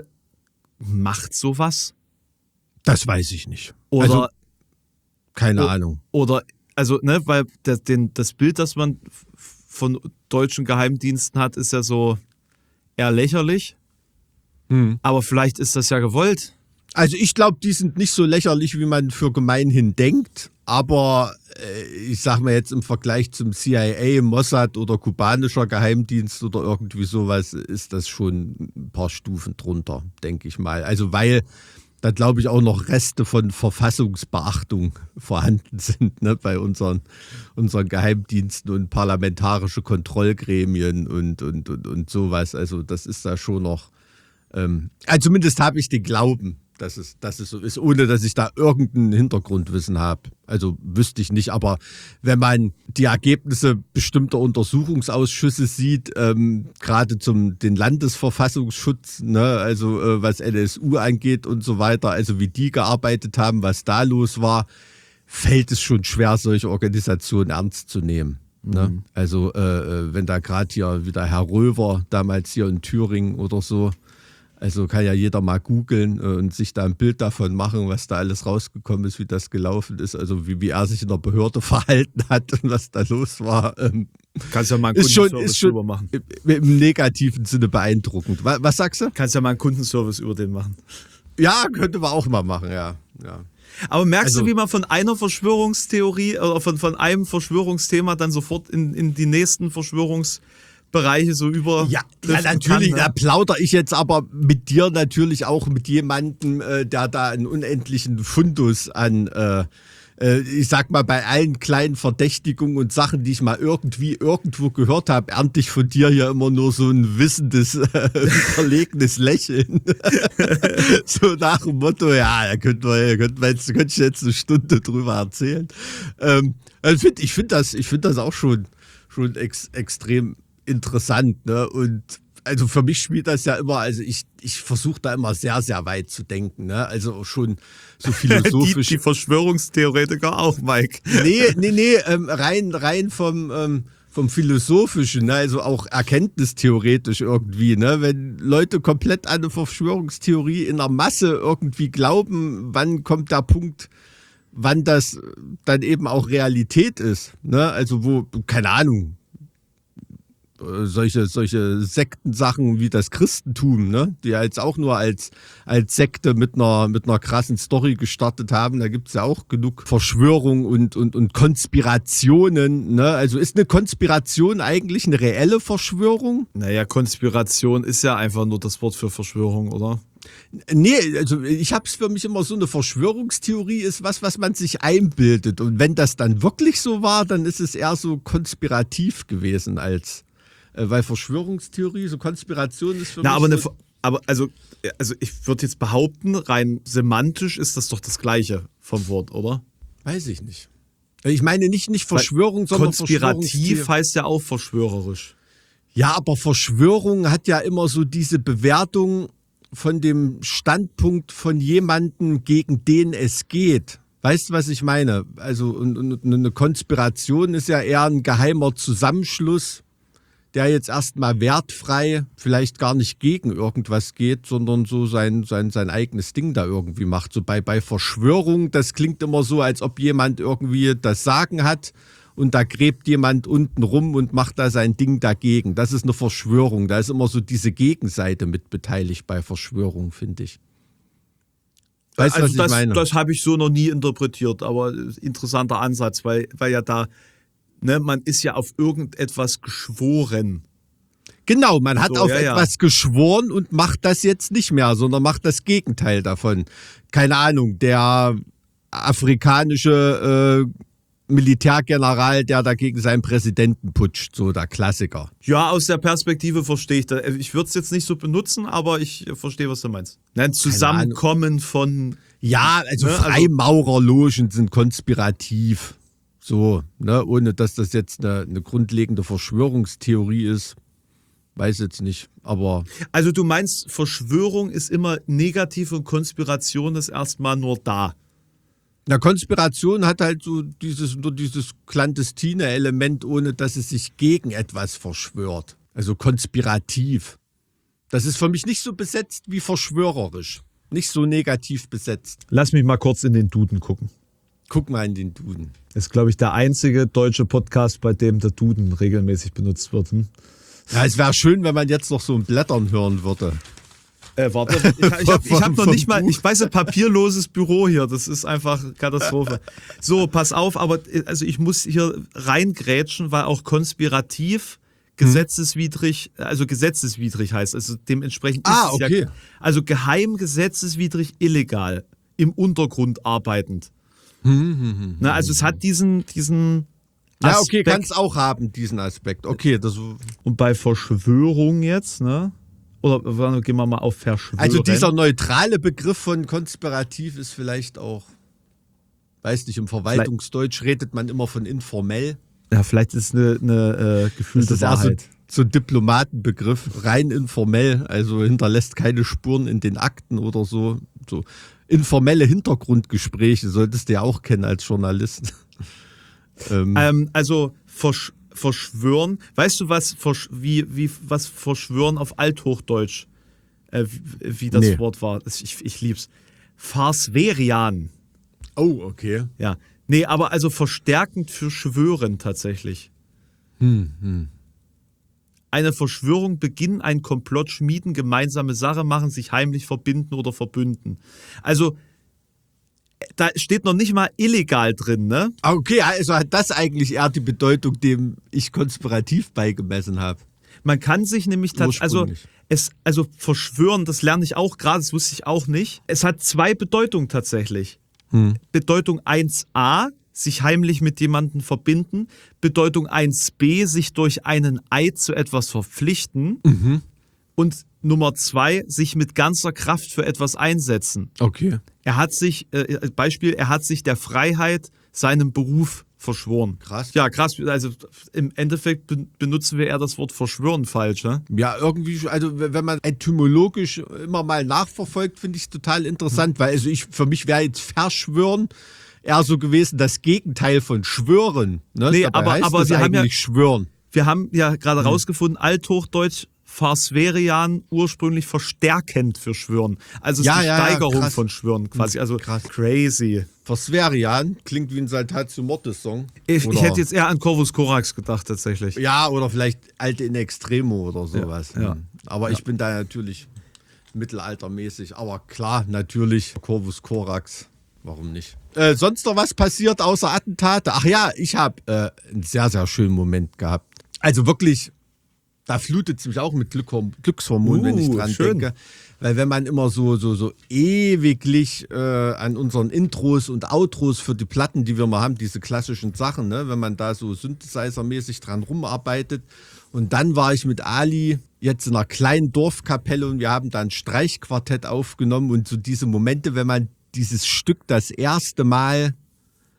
macht sowas? Das weiß ich nicht. Oder also, keine o- Ahnung. Oder Also, ne, weil das, den, das Bild, das man von deutschen Geheimdiensten hat, ist ja so eher lächerlich. Hm. Aber vielleicht ist das ja gewollt. Also ich glaube, die sind nicht so lächerlich, wie man für gemeinhin denkt. Aber äh, ich sag mal jetzt im Vergleich zum C I A, Mossad oder kubanischer Geheimdienst oder irgendwie sowas, ist das schon ein paar Stufen drunter, denke ich mal. Also weil da glaube ich auch noch Reste von Verfassungsbeachtung vorhanden sind, ne, bei unseren, unseren Geheimdiensten und parlamentarische Kontrollgremien und, und, und, und sowas. Also das ist da schon noch, ähm, also zumindest habe ich den Glauben, dass es, dass es so ist, ohne dass ich da irgendein Hintergrundwissen habe. Also wüsste ich nicht, aber wenn man die Ergebnisse bestimmter Untersuchungsausschüsse sieht, ähm, gerade zum den Landesverfassungsschutz, ne, also äh, was N S U angeht und so weiter, also wie die gearbeitet haben, was da los war, fällt es schon schwer, solche Organisationen ernst zu nehmen. Mhm. Ne? Also äh, wenn da gerade hier wieder Herr Röver, damals hier in Thüringen oder so, also kann ja jeder mal googeln und sich da ein Bild davon machen, was da alles rausgekommen ist, wie das gelaufen ist, also wie, wie er sich in der Behörde verhalten hat und was da los war. Kannst ja mal einen ist schon, Kundenservice ist schon drüber machen. Im negativen Sinne beeindruckend. Was, was sagst du? Kannst ja mal einen Kundenservice über den machen. Ja, könnte man auch mal machen, ja. ja. Aber merkst Also, du, wie man von einer Verschwörungstheorie oder von, von einem Verschwörungsthema dann sofort in, in die nächsten Verschwörungsbereiche so über. Ja, ja natürlich, kann, ne? Da plaudere ich jetzt aber mit dir natürlich auch mit jemandem, äh, der da einen unendlichen Fundus an, äh, äh, ich sag mal, bei allen kleinen Verdächtigungen und Sachen, die ich mal irgendwie irgendwo gehört habe, ernte ich von dir hier immer nur so ein wissendes, äh, verlegenes Lächeln. So nach dem Motto, ja, da könnte man, könnte man jetzt, könnte ich jetzt eine Stunde drüber erzählen. Ähm, also find, ich finde das, ich finde das auch schon, schon ex, extrem interessant, ne? Und also für mich spielt das ja immer, also ich, ich versuche da immer sehr, sehr weit zu denken, ne? Also schon so philosophisch. die, die Verschwörungstheoretiker auch, Mike. Nee, nee, nee, ähm, rein, rein vom, ähm, vom Philosophischen, ne? Also auch erkenntnistheoretisch irgendwie, ne? Wenn Leute komplett an eine Verschwörungstheorie in der Masse irgendwie glauben, wann kommt der Punkt, wann das dann eben auch Realität ist, ne? Also wo, keine Ahnung, solche, solche Sektensachen wie das Christentum, ne? Die ja jetzt auch nur als, als Sekte mit einer, mit einer krassen Story gestartet haben. Da gibt's ja auch genug Verschwörung und, und, und Konspirationen. Ne? Also ist eine Konspiration eigentlich eine reelle Verschwörung? Naja, Konspiration ist ja einfach nur das Wort für Verschwörung, oder? Nee, also ich habe es für mich immer so, eine Verschwörungstheorie ist was, was man sich einbildet. Und wenn das dann wirklich so war, dann ist es eher so konspirativ gewesen als... Weil Verschwörungstheorie, so Konspiration ist für Na, mich aber, so eine, aber also, also ich würde jetzt behaupten, rein semantisch ist das doch das Gleiche vom Wort, oder? Weiß ich nicht. Ich meine nicht, nicht Verschwörung, sondern konspirativ heißt ja auch verschwörerisch. Ja, aber Verschwörung hat ja immer so diese Bewertung von dem Standpunkt von jemandem, gegen den es geht. Weißt du, was ich meine? Also und, und eine Konspiration ist ja eher ein geheimer Zusammenschluss, der jetzt erstmal wertfrei vielleicht gar nicht gegen irgendwas geht, sondern so sein, sein, sein eigenes Ding da irgendwie macht. So bei, bei Verschwörung, das klingt immer so, als ob jemand irgendwie das Sagen hat und da gräbt jemand unten rum und macht da sein Ding dagegen. Das ist eine Verschwörung. Da ist immer so diese Gegenseite mit beteiligt bei Verschwörung, finde ich. Weißt du, also was ich das, meine? das habe ich so noch nie interpretiert, aber interessanter Ansatz, weil, weil ja da, ne, man ist ja auf irgendetwas geschworen. Genau, man hat So, auf ja, ja. etwas geschworen und macht das jetzt nicht mehr, sondern macht das Gegenteil davon. Keine Ahnung, der afrikanische äh, Militärgeneral, der dagegen seinen Präsidenten putscht, so der Klassiker. Ja, aus der Perspektive verstehe ich das. Ich würde es jetzt nicht so benutzen, aber ich verstehe, was du meinst. Ein Zusammenkommen von... Ja, also Ne, also- Freimaurerlogen sind konspirativ. So, ne, ohne dass das jetzt eine, eine grundlegende Verschwörungstheorie ist. Weiß jetzt nicht, aber Also du meinst, Verschwörung ist immer negativ und Konspiration ist erstmal nur da. eine Konspiration hat halt so dieses, nur dieses clandestine Element, ohne dass es sich gegen etwas verschwört. Also konspirativ. Das ist für mich nicht so besetzt wie verschwörerisch. Nicht so negativ besetzt. Lass mich mal kurz in den Duden gucken. Guck mal in den Duden. Das ist, glaube ich, der einzige deutsche Podcast, bei dem der Duden regelmäßig benutzt wird. Hm? Ja, es wäre schön, wenn man jetzt noch so ein Blättern hören würde. Äh, warte, ich, ich habe ich hab noch nicht mal, ich weiß, ein papierloses Büro hier, das ist einfach Katastrophe. So, pass auf, aber also ich muss hier reingrätschen, weil auch konspirativ gesetzeswidrig, also gesetzeswidrig heißt, also dementsprechend ist Ah, es okay. ja, also geheim, gesetzeswidrig, illegal, im Untergrund arbeitend. Na, also es hat diesen, diesen Ja, okay, Aspekt. kann es auch haben, diesen Aspekt. Okay, das, Und bei Verschwörung jetzt, ne? Oder warte, gehen wir mal auf Verschwören. also dieser neutrale Begriff von konspirativ ist vielleicht auch, weiß nicht, im Verwaltungsdeutsch redet man immer von informell. Ja, vielleicht ist eine, eine äh, gefühlte Das ist eher so, Wahrheit. so ein Diplomatenbegriff, rein informell, also hinterlässt keine Spuren in den Akten oder so. So informelle Hintergrundgespräche solltest du ja auch kennen als Journalist. ähm, Ähm, also Versch Verschwören, weißt du, was, Versch wie, wie, was Verschwören auf Althochdeutsch, äh, wie, wie das Nee. Wort war? Das- Ich, ich lieb's. Farsverian. oh, okay. Ja. Nee, aber also verstärkend für Schwören tatsächlich. Eine Verschwörung, Beginn, ein Komplott schmieden, gemeinsame Sache machen, sich heimlich verbinden oder verbünden. Also, da steht noch nicht mal illegal drin, ne? Ah, okay, also hat das eigentlich eher die Bedeutung, dem ich konspirativ beigemessen habe. Man kann sich nämlich tatsächlich, also Ursprünglich. es, also verschwören, das lerne ich auch gerade, das wusste ich auch nicht. Es hat zwei Bedeutungen tatsächlich. Bedeutung eins a, sich heimlich mit jemandem verbinden. Bedeutung eins b, sich durch einen Eid zu etwas verpflichten. Und Nummer zwei, sich mit ganzer Kraft für etwas einsetzen. Okay. Er hat sich, äh, Beispiel, er hat sich der Freiheit seinem Beruf verschworen. Krass. Ja, krass. Also im Endeffekt ben- benutzen wir eher das Wort verschwören falsch, ne? Ja, irgendwie, also wenn man etymologisch immer mal nachverfolgt, finde ich es total interessant, weil also ich, für mich wäre jetzt verschwören eher so gewesen, das Gegenteil von schwören. Ne? Nee, Dabei aber- heißt aber das wir haben ja- eigentlich schwören. Wir haben ja gerade rausgefunden, Althochdeutsch, Farsverian, ursprünglich verstärkend für Schwören. Also es ist Ja, die ja, ja, Steigerung krass. von Schwören quasi. Also Krass. crazy. Versverian klingt wie ein Saltatio Mortis Song. Ich, Oder- ich hätte jetzt eher an Corvus Corax gedacht, tatsächlich. Ja, oder vielleicht Alte in Extremo oder sowas. Ja, ja. Hm. Aber ich bin da natürlich mittelaltermäßig. Aber klar, natürlich Corvus Corax. Warum nicht? Äh, sonst noch was passiert außer Attentate? Ach ja, ich habe äh, einen sehr, sehr schönen Moment gehabt. Also wirklich, da flutet es mich auch mit Glückhorm Glückshormonen, wenn ich Uh, dran schön. denke. Weil wenn man immer so, so, so ewiglich äh, an unseren Intros und Outros für die Platten, die wir mal haben, diese klassischen Sachen, ne, wenn man da so Synthesizer-mäßig dran rumarbeitet. Und dann war ich mit Ali jetzt in einer kleinen Dorfkapelle und wir haben da ein Streichquartett aufgenommen und so diese Momente, wenn man dieses Stück das erste Mal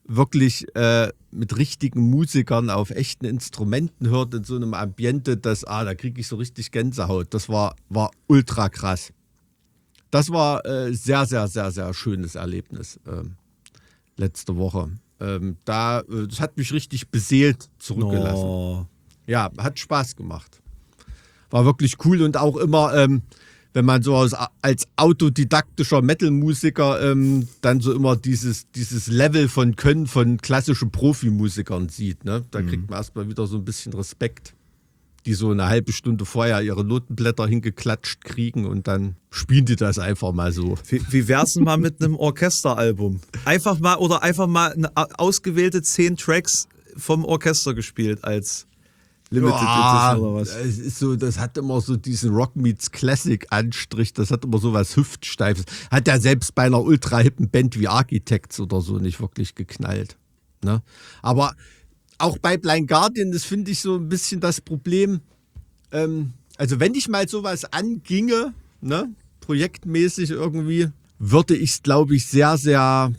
wirklich äh, mit richtigen Musikern auf echten Instrumenten hört in so einem Ambiente, dass, ah, da kriege ich so richtig Gänsehaut. Das war, war ultra krass. Das war äh, sehr, sehr, sehr, sehr schönes Erlebnis äh, letzte Woche. Ähm, da, äh, das hat mich richtig beseelt zurückgelassen. Oh. Ja, hat Spaß gemacht. War wirklich cool und auch immer, ähm, wenn man so als, als autodidaktischer Metal-Musiker ähm, dann so immer dieses, dieses Level von Können von klassischen Profimusikern sieht. Ne? Da kriegt man erstmal wieder so ein bisschen Respekt, die so eine halbe Stunde vorher ihre Notenblätter hingeklatscht kriegen und dann spielen die das einfach mal so. Wie, wie wär's denn mal mit einem Orchesteralbum? Einfach mal oder einfach mal eine ausgewählte zehn Tracks vom Orchester gespielt als Limited Ja, Edition oder was? es ist so, das hat immer so diesen Rock Meets Classic Anstrich, das hat immer so was Hüftsteifes. Hat ja selbst bei einer ultra hippen Band wie Architects oder so nicht wirklich geknallt. Ne? Aber auch bei Blind Guardian, das finde ich so ein bisschen das Problem. Ähm, also wenn ich mal sowas anginge, ne, projektmäßig irgendwie, würde ich es, glaube ich, sehr, sehr,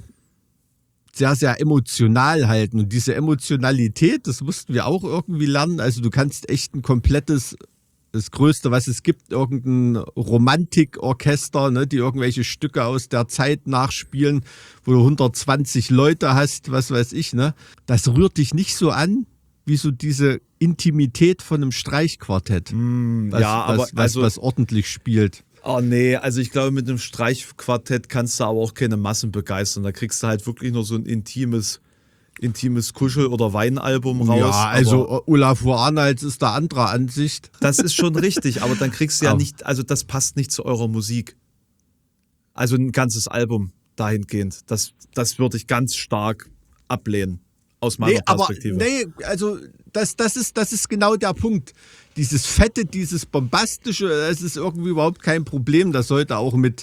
sehr, sehr emotional halten. Und diese Emotionalität, das mussten wir auch irgendwie lernen. Also du kannst echt ein komplettes, das Größte, was es gibt, irgendein Romantikorchester, ne, die irgendwelche Stücke aus der Zeit nachspielen, wo du hundertzwanzig Leute hast, was weiß ich, ne? Das rührt dich nicht so an, wie so diese Intimität von einem Streichquartett. Mm, was, ja, aber was, was, also, was ordentlich spielt. Oh nee, also ich glaube, mit einem Streichquartett kannst du aber auch keine Massen begeistern. Da kriegst du halt wirklich nur so ein intimes, intimes Kuschel- oder Weinalbum raus. Ja, also Olafur Arnalds ist da anderer Ansicht. Das ist schon richtig, aber dann kriegst du ja Aber- nicht, also das passt nicht zu eurer Musik. Also ein ganzes Album dahingehend. Das, das würde ich ganz stark ablehnen. Aus meiner Nee, aber Perspektive. nee, also das, das, ist, das ist genau der Punkt. Dieses Fette, dieses Bombastische, das ist irgendwie überhaupt kein Problem. Das sollte auch mit,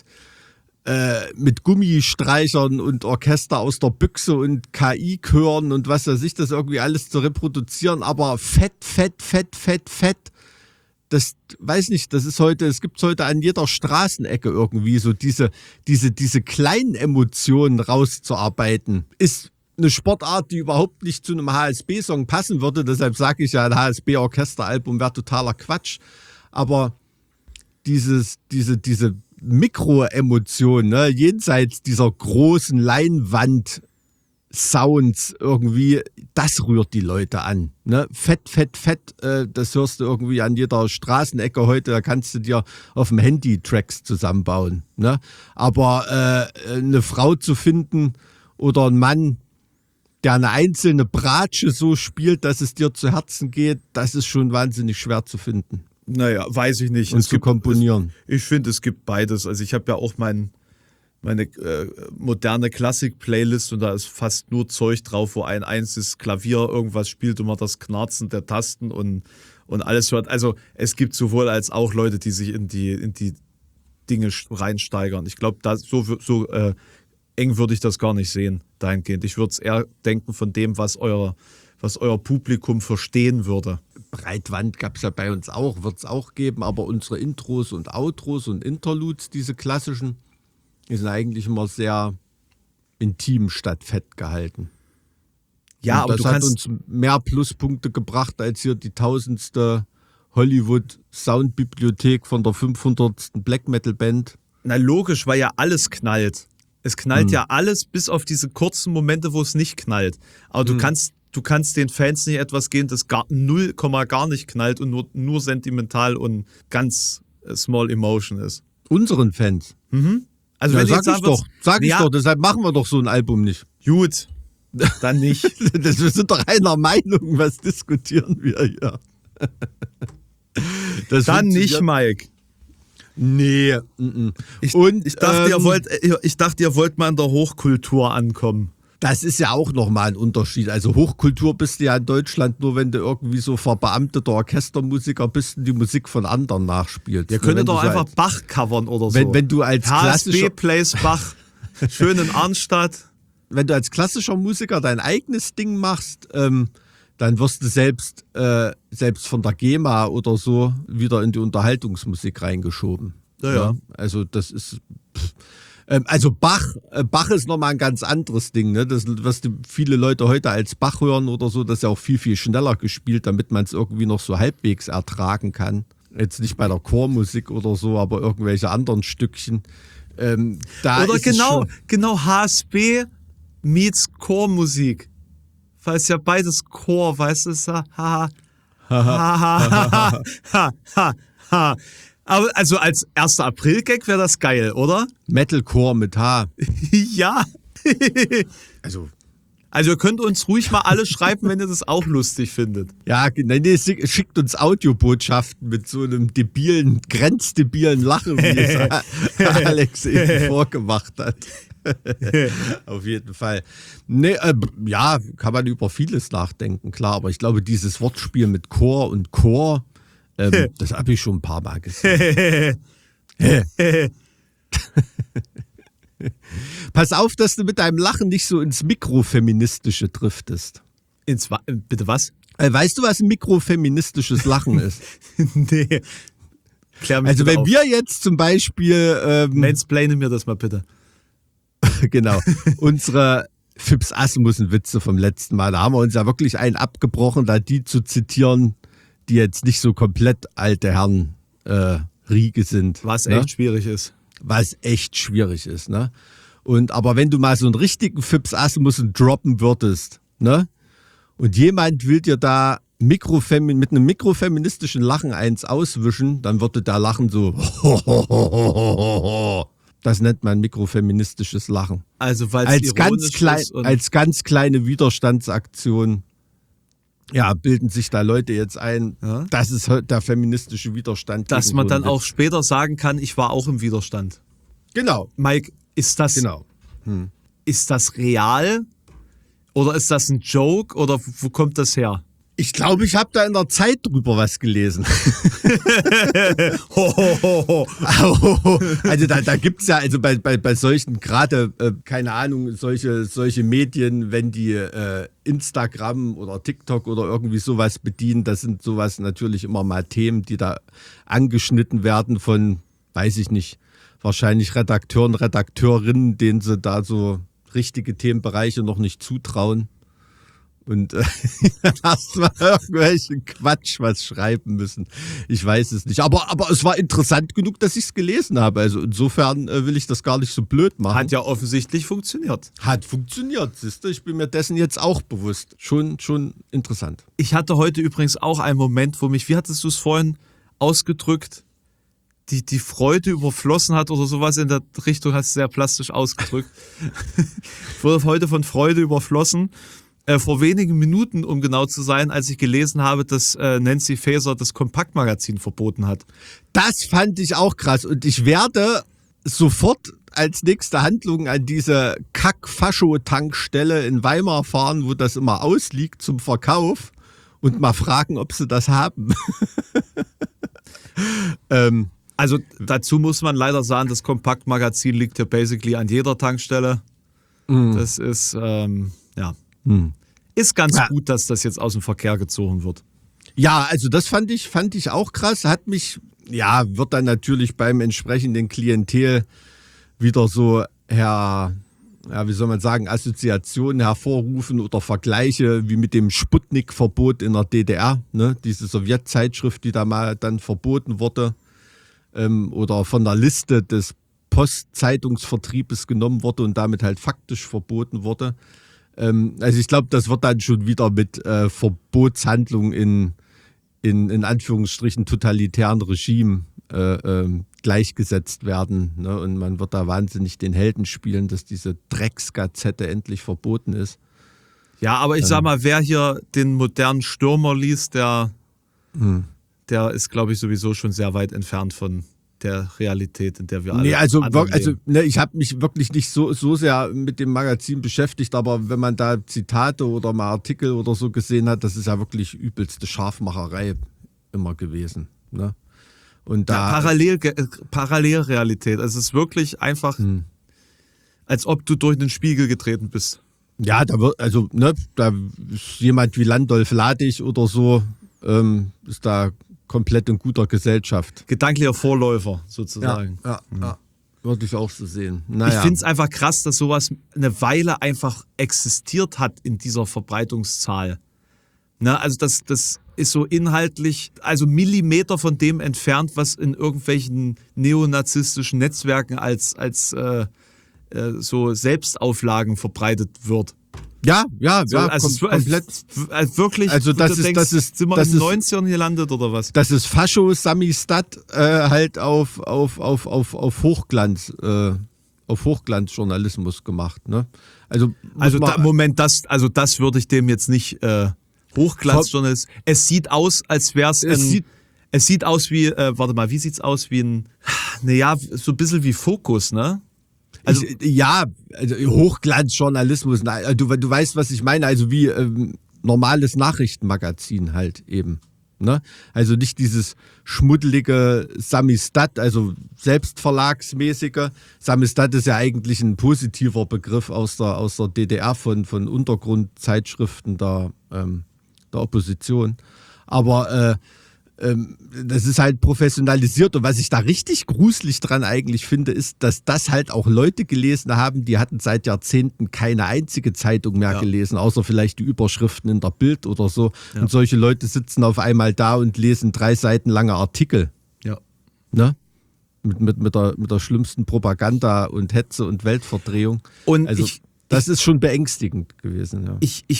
äh, mit Gummistreichern und Orchester aus der Büchse und K I-Chören und was weiß ich, das irgendwie alles zu reproduzieren. Aber fett, fett, fett, fett, fett. Das weiß nicht, das ist heute, es gibt heute an jeder Straßenecke irgendwie so diese, diese, diese kleinen Emotionen rauszuarbeiten. Ist eine Sportart, die überhaupt nicht zu einem H S B-Song passen würde. Deshalb sage ich ja, ein H S B-Orchesteralbum wäre totaler Quatsch. Aber dieses, diese, diese Mikroemotion, ne, jenseits dieser großen Leinwand Sounds irgendwie, das rührt die Leute an. Ne? Fett, fett, fett, äh, das hörst du irgendwie an jeder Straßenecke heute, da kannst du dir auf dem Handy Tracks zusammenbauen. Ne? Aber äh, eine Frau zu finden oder ein Mann, der eine einzelne Bratsche so spielt, dass es dir zu Herzen geht, das ist schon wahnsinnig schwer zu finden Naja, weiß ich nicht. und Es zu gibt- komponieren. Es, ich finde, es gibt beides. Also ich habe ja auch mein, meine äh, moderne Klassik-Playlist und da ist fast nur Zeug drauf, wo ein einziges Klavier irgendwas spielt und man das Knarzen der Tasten und, und alles hört. Also es gibt sowohl als auch Leute, die sich in die, in die Dinge sch- reinsteigern. Ich glaube, da so, so äh, eng würde ich das gar nicht sehen, dahingehend. Ich würde es eher denken von dem, was euer, was euer Publikum verstehen würde. Breitwand gab es ja bei uns auch, wird es auch geben, aber unsere Intros und Outros und Interludes, diese klassischen, die sind eigentlich immer sehr intim statt fett gehalten. Ja, und aber das du hat kannst. uns mehr Pluspunkte gebracht als hier die tausendste Hollywood-Soundbibliothek von der fünfhundertsten Black Metal Band. Na logisch, weil ja alles knallt. Es knallt ja alles bis auf diese kurzen Momente, wo es nicht knallt. Aber du kannst, du kannst den Fans nicht etwas geben, das gar null Komma gar nicht knallt und nur, nur sentimental und ganz äh, small emotion ist. Unseren Fans. Also Ja, wenn du sag jetzt sagen ich doch, würdest, sag ich ja, doch, deshalb machen wir doch so ein Album nicht. gut, dann nicht. Das, wir sind doch einer Meinung, was diskutieren wir hier? Das Dann nicht, funktioniert- Mike. Nee. mm-mm. Ich, Und ich, dachte, ihr ähm, wollt, ihr- ich dachte, ihr wollt mal in der Hochkultur ankommen. Das ist ja auch nochmal ein Unterschied. Also Hochkultur bist du ja in Deutschland nur, wenn du irgendwie so verbeamteter Orchestermusiker bist und die Musik von anderen nachspielst. Ihr Wenn könntet du doch so einfach als, Bach covern oder so. wenn, wenn du als H S B klassischer, plays Bach. Schön in Arnstadt. wenn du als klassischer Musiker dein eigenes Ding machst, ähm, dann wirst du selbst, äh, selbst von der GEMA oder so wieder in die Unterhaltungsmusik reingeschoben. Ja, ja. Also das ist, pff, Ähm, also Bach, äh, Bach ist nochmal ein ganz anderes Ding, ne? Das, was die, viele Leute heute als Bach hören oder so, das ist ja auch viel, viel schneller gespielt, damit man es irgendwie noch so halbwegs ertragen kann. Jetzt nicht bei der Chormusik oder so, aber irgendwelche anderen Stückchen. Ähm, da Oder ist genau, es schon, genau H S B meets Chormusik. Weil es ja beides Chor, weißt du, es ha, ha, ha, ha, ha, ha, ha, ha. Aber also als erster April-Gag wäre das geil, oder? Metalcore mit H. Ja. Also, Also ihr könnt uns ruhig mal alle schreiben, wenn ihr das auch lustig findet. ja, nee, nee, schickt uns Audiobotschaften mit so einem debilen, grenzdebilen Lachen, wie es Alex eben vorgemacht hat. Auf jeden Fall. Nee, äh, ja, kann man über vieles nachdenken, klar, aber ich glaube, dieses Wortspiel mit Chor und Chor, ähm, das habe ich schon ein paar Mal gesehen. Pass auf, dass du mit deinem Lachen nicht so ins Mikrofeministische driftest. Ins Wa- Bitte was? Äh, weißt du, was ein mikrofeministisches Lachen ist? Nee. Klär mich Also bitte wenn auf. wir jetzt zum Beispiel ähm, Mansplaine mir das mal bitte. genau, unsere Fips Asmussen-Witze vom letzten Mal, da haben wir uns ja wirklich einen abgebrochen, da die zu zitieren, die jetzt nicht so komplett alte Herren äh, Riege sind. Was ne? echt schwierig ist. Was echt schwierig ist, ne? Und aber wenn du mal so einen richtigen Fips Asmussen droppen würdest, ne? Und jemand will dir da Mikrofemi- mit einem mikrofeministischen Lachen eins auswischen, dann würde da Lachen so. Das nennt man mikrofeministisches Lachen. Also weil es Als ganz, ironisch klein, ist und als ganz kleine Widerstandsaktion, ja, bilden sich da Leute jetzt ein, Ja. das ist halt der feministische Widerstand. dass gegen man so einen dann auch Witz. später sagen kann, ich war auch im Widerstand. Genau, Mike, ist das, genau. ist das real? Oder ist das ein Joke? Oder wo kommt das her? Ich glaube, ich habe da in der Zeit drüber was gelesen. Ho, ho, ho, ho. Also da, da gibt es ja, also bei, bei, bei solchen, gerade, äh, keine Ahnung, solche, solche Medien, wenn die äh, Instagram oder TikTok oder irgendwie sowas bedienen, das sind sowas natürlich immer mal Themen, die da angeschnitten werden von, weiß ich nicht, wahrscheinlich Redakteuren, Redakteurinnen, denen sie da so richtige Themenbereiche noch nicht zutrauen. Und äh, hast mal irgendwelchen Quatsch was schreiben müssen. Ich weiß es nicht. Aber, aber es war interessant genug, dass ich es gelesen habe. Also insofern äh, will ich das gar nicht so blöd machen. Hat ja offensichtlich funktioniert. Hat funktioniert, siehst du? Ich bin mir dessen jetzt auch bewusst. Schon, schon interessant. Ich hatte heute übrigens auch einen Moment, wo mich, wie hattest du es vorhin ausgedrückt, die, die Freude überflossen hat oder sowas in der Richtung, hast du sehr plastisch ausgedrückt. Ich wurde heute von Freude überflossen. Äh, vor wenigen Minuten, um genau zu sein, als ich gelesen habe, dass äh, Nancy Faeser das Kompaktmagazin verboten hat. Das fand ich auch krass. Und ich werde sofort als nächste Handlung an diese Kack-Fascho-Tankstelle in Weimar fahren, wo das immer ausliegt zum Verkauf und mal fragen, ob sie das haben. ähm, Also dazu muss man leider sagen, das Kompaktmagazin liegt ja basically an jeder Tankstelle. Das ist, ähm, ja, ist ganz Ja. gut, dass das jetzt aus dem Verkehr gezogen wird. Ja, also das fand ich, fand ich auch krass. Hat mich, ja, wird dann natürlich beim entsprechenden Klientel wieder so her, ja, wie soll man sagen, Assoziationen hervorrufen oder Vergleiche wie mit dem Sputnik-Verbot in der D D R, ne? Diese Sowjetzeitschrift, die da mal dann verboten wurde, ähm, oder von der Liste des Postzeitungsvertriebes genommen wurde und damit halt faktisch verboten wurde. Ähm, also ich glaube, das wird dann schon wieder mit äh, Verbotshandlungen in, in, in Anführungsstrichen totalitären Regime äh, ähm, gleichgesetzt werden. Ne? Und man wird da wahnsinnig den Helden spielen, dass diese Drecksgazette endlich verboten ist. Ja, aber ich sag mal, wer hier den modernen Stürmer liest, der, der ist, glaube ich, sowieso schon sehr weit entfernt von der Realität, in der wir alle Nee, also, anderen wir- also leben. ne, ich habe mich wirklich nicht so, so sehr mit dem Magazin beschäftigt, aber wenn man da Zitate oder mal Artikel oder so gesehen hat, das ist ja wirklich übelste Scharfmacherei immer gewesen. Ne? Und Ja, da, Parallel, äh, Parallelrealität. Also es ist wirklich einfach, als ob du durch den Spiegel getreten bist. ja, da wird, also, ne, da ist jemand wie Landolf Ladig oder so, ähm, ist da komplett in guter Gesellschaft. Gedanklicher Vorläufer sozusagen. ja, ja. Würde ich auch so sehen. Ich Naja. finde es einfach krass, dass sowas eine Weile einfach existiert hat in dieser Verbreitungszahl. Ne, also das, das ist so inhaltlich, also Millimeter von dem entfernt, was in irgendwelchen neonazistischen Netzwerken als, als äh, äh, so Selbstauflagen verbreitet wird. Ja, ja, So, ja, also kom es- komplett. es- also wirklich, Also du das ist- denkst, das ist- sind wir das in den ist- neunzigern gelandet oder was? Das ist Fascho-Samistat äh, halt auf, auf, auf, auf, auf Hochglanz, äh, auf Hochglanzjournalismus gemacht. Ne? Also, muss Also man- da, Moment, das, also das würde ich dem jetzt nicht äh, Hochglanzjournalist. Es sieht aus, als wäre es Es ein. sieht- Es sieht aus wie, äh, warte mal, wie sieht's aus wie ein, naja, so ein bisschen wie Fokus, ne? Also, ich, ja, also Hochglanzjournalismus, na, du, du weißt, was ich meine, also wie ähm, normales Nachrichtenmagazin halt eben. Ne? Also nicht dieses schmuddelige Samistat, also selbstverlagsmäßige. Samistat ist ja eigentlich ein positiver Begriff aus der, aus der D D R von, von Untergrundzeitschriften der, ähm, der Opposition. Aber äh, ähm, das ist halt professionalisiert. Und was ich da richtig gruselig dran eigentlich finde, ist, dass das halt auch Leute gelesen haben, die hatten seit Jahrzehnten keine einzige Zeitung mehr Ja. gelesen, außer vielleicht die Überschriften in der Bild oder so. Und solche Leute sitzen auf einmal da und lesen drei Seiten lange Artikel. ja. Ne? Mit, mit, mit, der, mit der schlimmsten Propaganda und Hetze und Weltverdrehung. Und also, ich, das ist schon beängstigend gewesen. Ja. ich, ich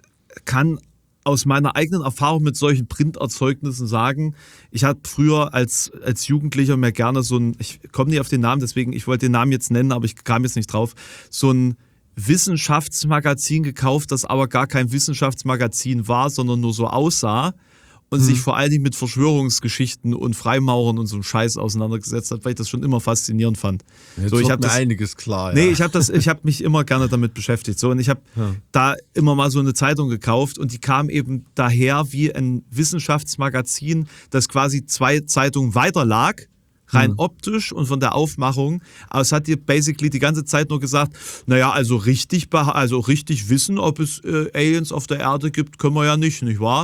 kann aus meiner eigenen Erfahrung mit solchen Printerzeugnissen sagen, ich hatte früher als, als Jugendlicher mir gerne so ein, ich komme nicht auf den Namen, deswegen, ich wollte den Namen jetzt nennen, aber ich kam jetzt nicht drauf, so ein Wissenschaftsmagazin gekauft, das aber gar kein Wissenschaftsmagazin war, sondern nur so aussah und Mhm. sich vor allen Dingen mit Verschwörungsgeschichten und Freimaurern und so einem Scheiß auseinandergesetzt hat, weil ich das schon immer faszinierend fand. Jetzt so, ich wird hab mir das, einiges klar. Nee, ja. ich habe das, ich habe mich immer gerne damit beschäftigt. So, und ich habe Ja. da immer mal so eine Zeitung gekauft und die kam eben daher wie ein Wissenschaftsmagazin, das quasi zwei Zeitungen weiter lag, rein optisch und von der Aufmachung. Aber es hat dir basically die ganze Zeit nur gesagt, naja, also richtig, beha- also richtig wissen, ob es äh, Aliens auf der Erde gibt, können wir ja nicht, nicht wahr?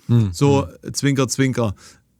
So, Zwinker, Zwinker.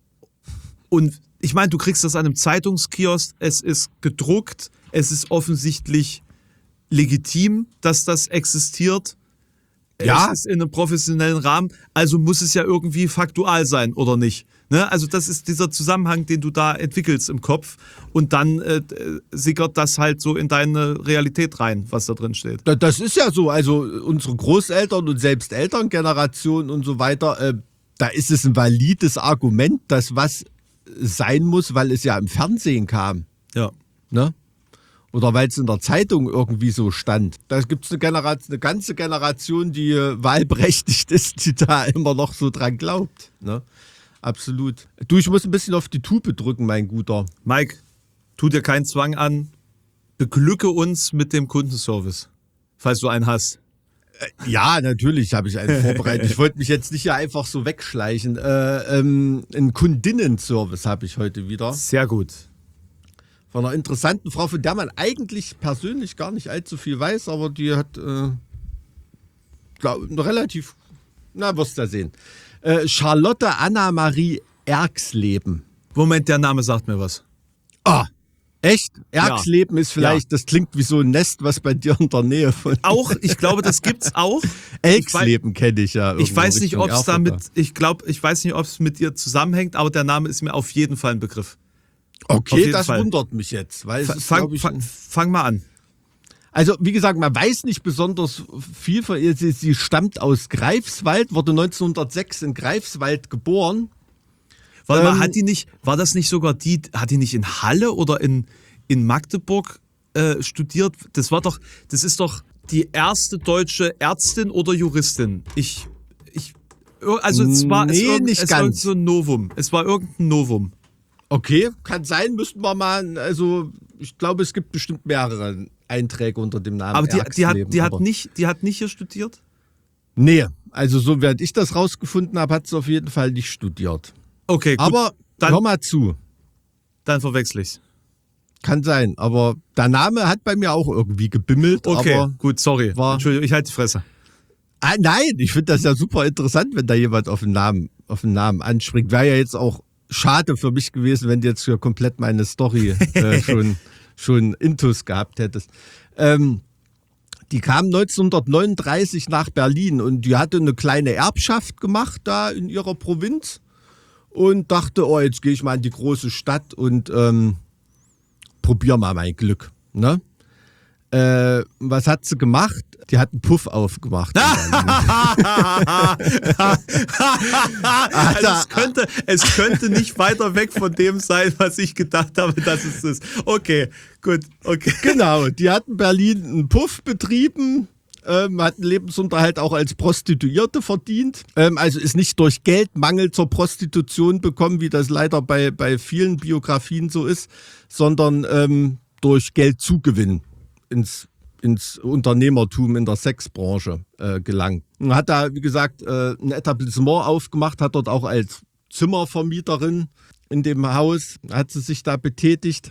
Und ich meine, du kriegst das an einem Zeitungskiosk, es ist gedruckt, es ist offensichtlich legitim, dass das existiert. Ja. Es ist in einem professionellen Rahmen, also muss es ja irgendwie faktual sein, oder nicht? Ne? Also das ist dieser Zusammenhang, den du da entwickelst im Kopf und dann äh, sickert das halt so in deine Realität rein, was da drin steht. Da- Das ist ja so, also unsere Großeltern und selbst Elterngeneration und so weiter, äh, da ist es ein valides Argument, dass was sein muss, weil es ja im Fernsehen kam. Ja. Ne? Oder weil es in der Zeitung irgendwie so stand. Da gibt es eine, Generation, eine ganze Generation, die äh, wahlberechtigt ist, die da immer noch so dran glaubt. Ne? Absolut. Du, ich muss ein bisschen auf die Tube drücken, mein Guter. Mike, tu dir keinen Zwang an, beglücke uns mit dem Kundenservice, falls du einen hast. Ja, natürlich habe ich einen vorbereitet. Ich wollte mich jetzt nicht hier einfach so wegschleichen. Äh, ähm, einen Kundinnenservice habe ich heute wieder. Sehr gut. Von einer interessanten Frau, von der man eigentlich persönlich gar nicht allzu viel weiß, aber die hat äh, glaub, eine relativ, na, wirst du ja sehen. Äh, Charlotte Anna-Marie Erxleben. Moment, der Name sagt mir was. Ah, echt? Erxleben ist vielleicht, Ja. das klingt wie so ein Nest, was bei dir in der Nähe von Auch, ich glaube, das gibt's auch. Elxleben kenne ich ja. Ich irgendwo weiß nicht, Richtung ob es Erfurt damit, da. ich glaube, ich weiß nicht, ob es mit ihr zusammenhängt, aber der Name ist mir auf jeden Fall ein Begriff. Auf Okay, jeden das Fall. wundert mich jetzt. Weil es ist, Fang, glaub ich, fang, fang mal an. Also, wie gesagt, man weiß nicht besonders viel von ihr. Sie, sie stammt aus Greifswald, wurde neunzehnhundertsechs in Greifswald geboren. Warte mal, Ähm, hat die nicht, war das nicht sogar die, hat die nicht in Halle oder in, in Magdeburg äh, studiert? Das war doch, das ist doch die erste deutsche Ärztin oder Juristin. Ich, ich, also es war, es, Nee, irgend, nicht es war irgend ganz. so ein Novum. Es war irgendein Novum. Okay, kann sein, müssten wir mal, also ich glaube, es gibt bestimmt mehrere Einträge unter dem Namen Aber die, die, hat, Erxleben, die, hat aber- nicht, die hat nicht hier studiert? Nee, also so während ich das rausgefunden habe, hat sie auf jeden Fall nicht studiert. Okay, gut. Aber dann, hör mal zu, dann verwechsel ich's. kann sein, aber der Name hat bei mir auch irgendwie gebimmelt, Okay, aber gut, sorry. war- Entschuldigung, ich halte die Fresse. Ah, nein, ich finde das ja super interessant, wenn da jemand auf den Namen, auf den Namen anspringt. Wäre ja jetzt auch schade für mich gewesen, wenn du jetzt hier komplett meine Story äh, schon schon Intus gehabt hättest. Ähm, die kam neunzehnhundertneununddreißig nach Berlin und die hatte eine kleine Erbschaft gemacht da in ihrer Provinz und dachte, oh, jetzt gehe ich mal in die große Stadt und ähm, probier mal mein Glück. Ne? Äh, was hat sie gemacht? Die hat einen Puff aufgemacht. also es, könnte, es könnte nicht weiter weg von dem sein, was ich gedacht habe, dass es ist. Okay, gut, okay. Genau, die hat in Berlin einen Puff betrieben, ähm, hat einen Lebensunterhalt auch als Prostituierte verdient. Ähm, also ist nicht durch Geldmangel zur Prostitution bekommen, wie das leider bei, bei vielen Biografien so ist, sondern ähm, durch Geldzugewinn ins ins Unternehmertum in der Sexbranche äh, gelangt. Und hat da, wie gesagt, äh, ein Etablissement aufgemacht, hat dort auch als Zimmervermieterin in dem Haus, hat sie sich da betätigt.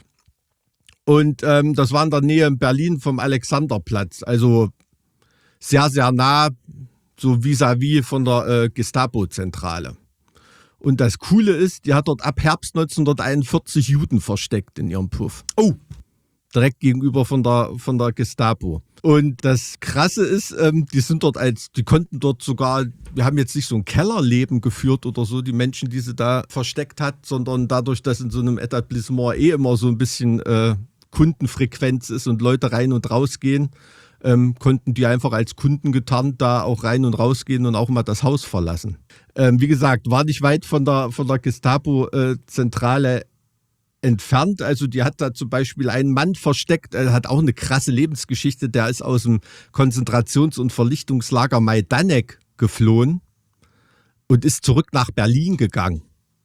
Und ähm, das war in der Nähe in Berlin vom Alexanderplatz, also sehr, sehr nah, so vis-à-vis von der äh, Gestapo-Zentrale. Und das Coole ist, die hat dort ab Herbst neunzehnhunderteinundvierzig Juden versteckt in ihrem Puff. Oh! Direkt gegenüber von der, von der Gestapo. Und das Krasse ist, ähm, die sind dort als, die konnten dort sogar, wir haben jetzt nicht so ein Kellerleben geführt oder so, die Menschen, die sie da versteckt hat, sondern dadurch, dass in so einem Etablissement eh immer so ein bisschen äh, Kundenfrequenz ist und Leute rein und rausgehen, ähm, konnten die einfach als Kunden getarnt da auch rein und rausgehen und auch mal das Haus verlassen. Ähm, wie gesagt, war nicht weit von der, von der Gestapo-Zentrale entfernt. Also die hat da zum Beispiel einen Mann versteckt, er hat auch eine krasse Lebensgeschichte, der ist aus dem Konzentrations- und Vernichtungslager Majdanek geflohen und ist zurück nach Berlin gegangen.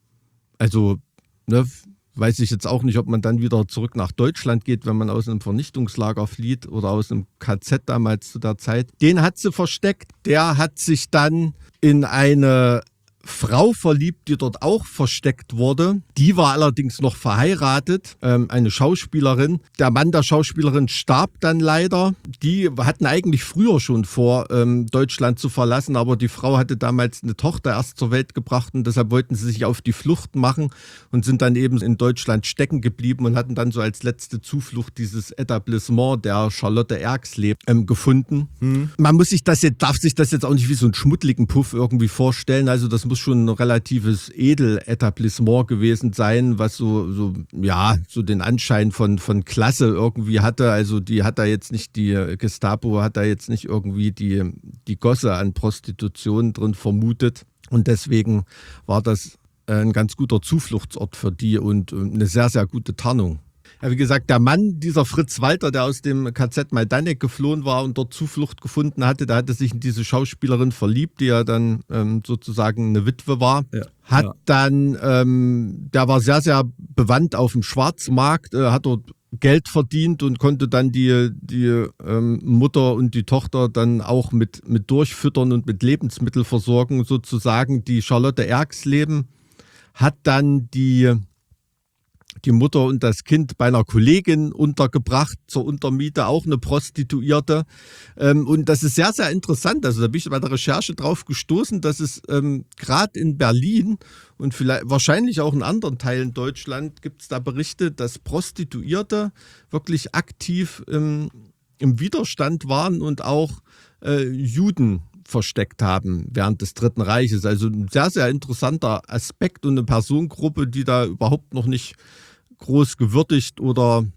Also, ne, weiß ich jetzt auch nicht, ob man dann wieder zurück nach Deutschland geht, wenn man aus einem Vernichtungslager flieht oder aus einem K Z damals zu der Zeit. Den hat sie versteckt, der hat sich dann in eine Frau verliebt, die dort auch versteckt wurde. Die war allerdings noch verheiratet, ähm, eine Schauspielerin. Der Mann der Schauspielerin starb dann leider. Die hatten eigentlich früher schon vor, ähm, Deutschland zu verlassen, aber die Frau hatte damals eine Tochter erst zur Welt gebracht und deshalb wollten sie sich auf die Flucht machen und sind dann eben in Deutschland stecken geblieben und hatten dann so als letzte Zuflucht dieses Etablissement der Charlotte Erxleben ähm, gefunden. Hm. Man muss sich das jetzt, darf sich das jetzt auch nicht wie so einen schmuddeligen Puff irgendwie vorstellen. Also das muss schon ein relatives Edeletablissement gewesen sein, was so, so, ja, so den Anschein von, von Klasse irgendwie hatte. Also die hat da jetzt nicht, die Gestapo hat da jetzt nicht irgendwie die, die Gosse an Prostitution drin vermutet. Und deswegen war das ein ganz guter Zufluchtsort für die und eine sehr, sehr gute Tarnung. Ja, wie gesagt, der Mann, dieser Fritz Walter, der aus dem K Z Majdanek geflohen war und dort Zuflucht gefunden hatte, der hatte sich in diese Schauspielerin verliebt, die ja dann ähm, sozusagen eine Witwe war. Ja, hat ja. dann, ähm, der war sehr, sehr bewandt auf dem Schwarzmarkt, äh, hat dort Geld verdient und konnte dann die, die ähm, Mutter und die Tochter dann auch mit, mit durchfüttern und mit Lebensmitteln versorgen, sozusagen. Die Charlotte Erxleben hat dann die die Mutter und das Kind bei einer Kollegin untergebracht, zur Untermiete, auch eine Prostituierte. Und das ist sehr, sehr interessant. Also da bin ich bei der Recherche drauf gestoßen, dass es ähm, gerade in Berlin und vielleicht wahrscheinlich auch in anderen Teilen Deutschland gibt es da Berichte, dass Prostituierte wirklich aktiv im, im Widerstand waren und auch äh, Juden versteckt haben während des Dritten Reiches. Also ein sehr, sehr interessanter Aspekt und eine Personengruppe, die da überhaupt noch nicht groß gewürdigt oder,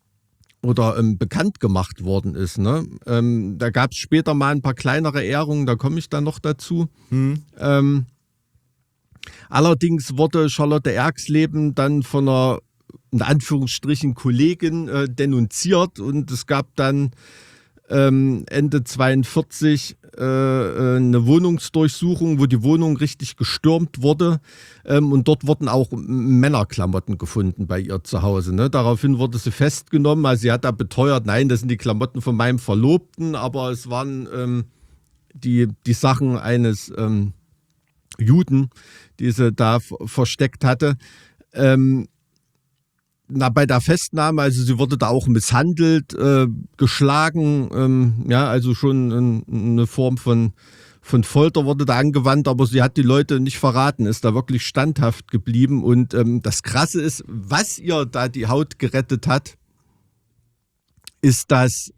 oder ähm, bekannt gemacht worden ist. Ne? Ähm, da gab es später mal ein paar kleinere Ehrungen, da komme ich dann noch dazu. Hm. Ähm, allerdings wurde Charlotte Erxleben dann von einer, in Anführungsstrichen, Kollegin äh, denunziert und es gab dann ähm, Ende zweiundvierzig äh, eine Wohnungsdurchsuchung, wo die Wohnung richtig gestürmt wurde ähm, und dort wurden auch Männerklamotten gefunden bei ihr zu Hause. Ne? Daraufhin wurde sie festgenommen, also sie hat da beteuert, nein, das sind die Klamotten von meinem Verlobten, aber es waren ähm, die, die Sachen eines ähm, Juden, die sie da f- versteckt hatte. Ähm, Na, bei der Festnahme, also sie wurde da auch misshandelt, äh, geschlagen, ähm, ja, also schon ein, eine Form von, von Folter wurde da angewandt, aber sie hat die Leute nicht verraten, ist da wirklich standhaft geblieben und ähm, das Krasse ist, was ihr da die Haut gerettet hat, ist das,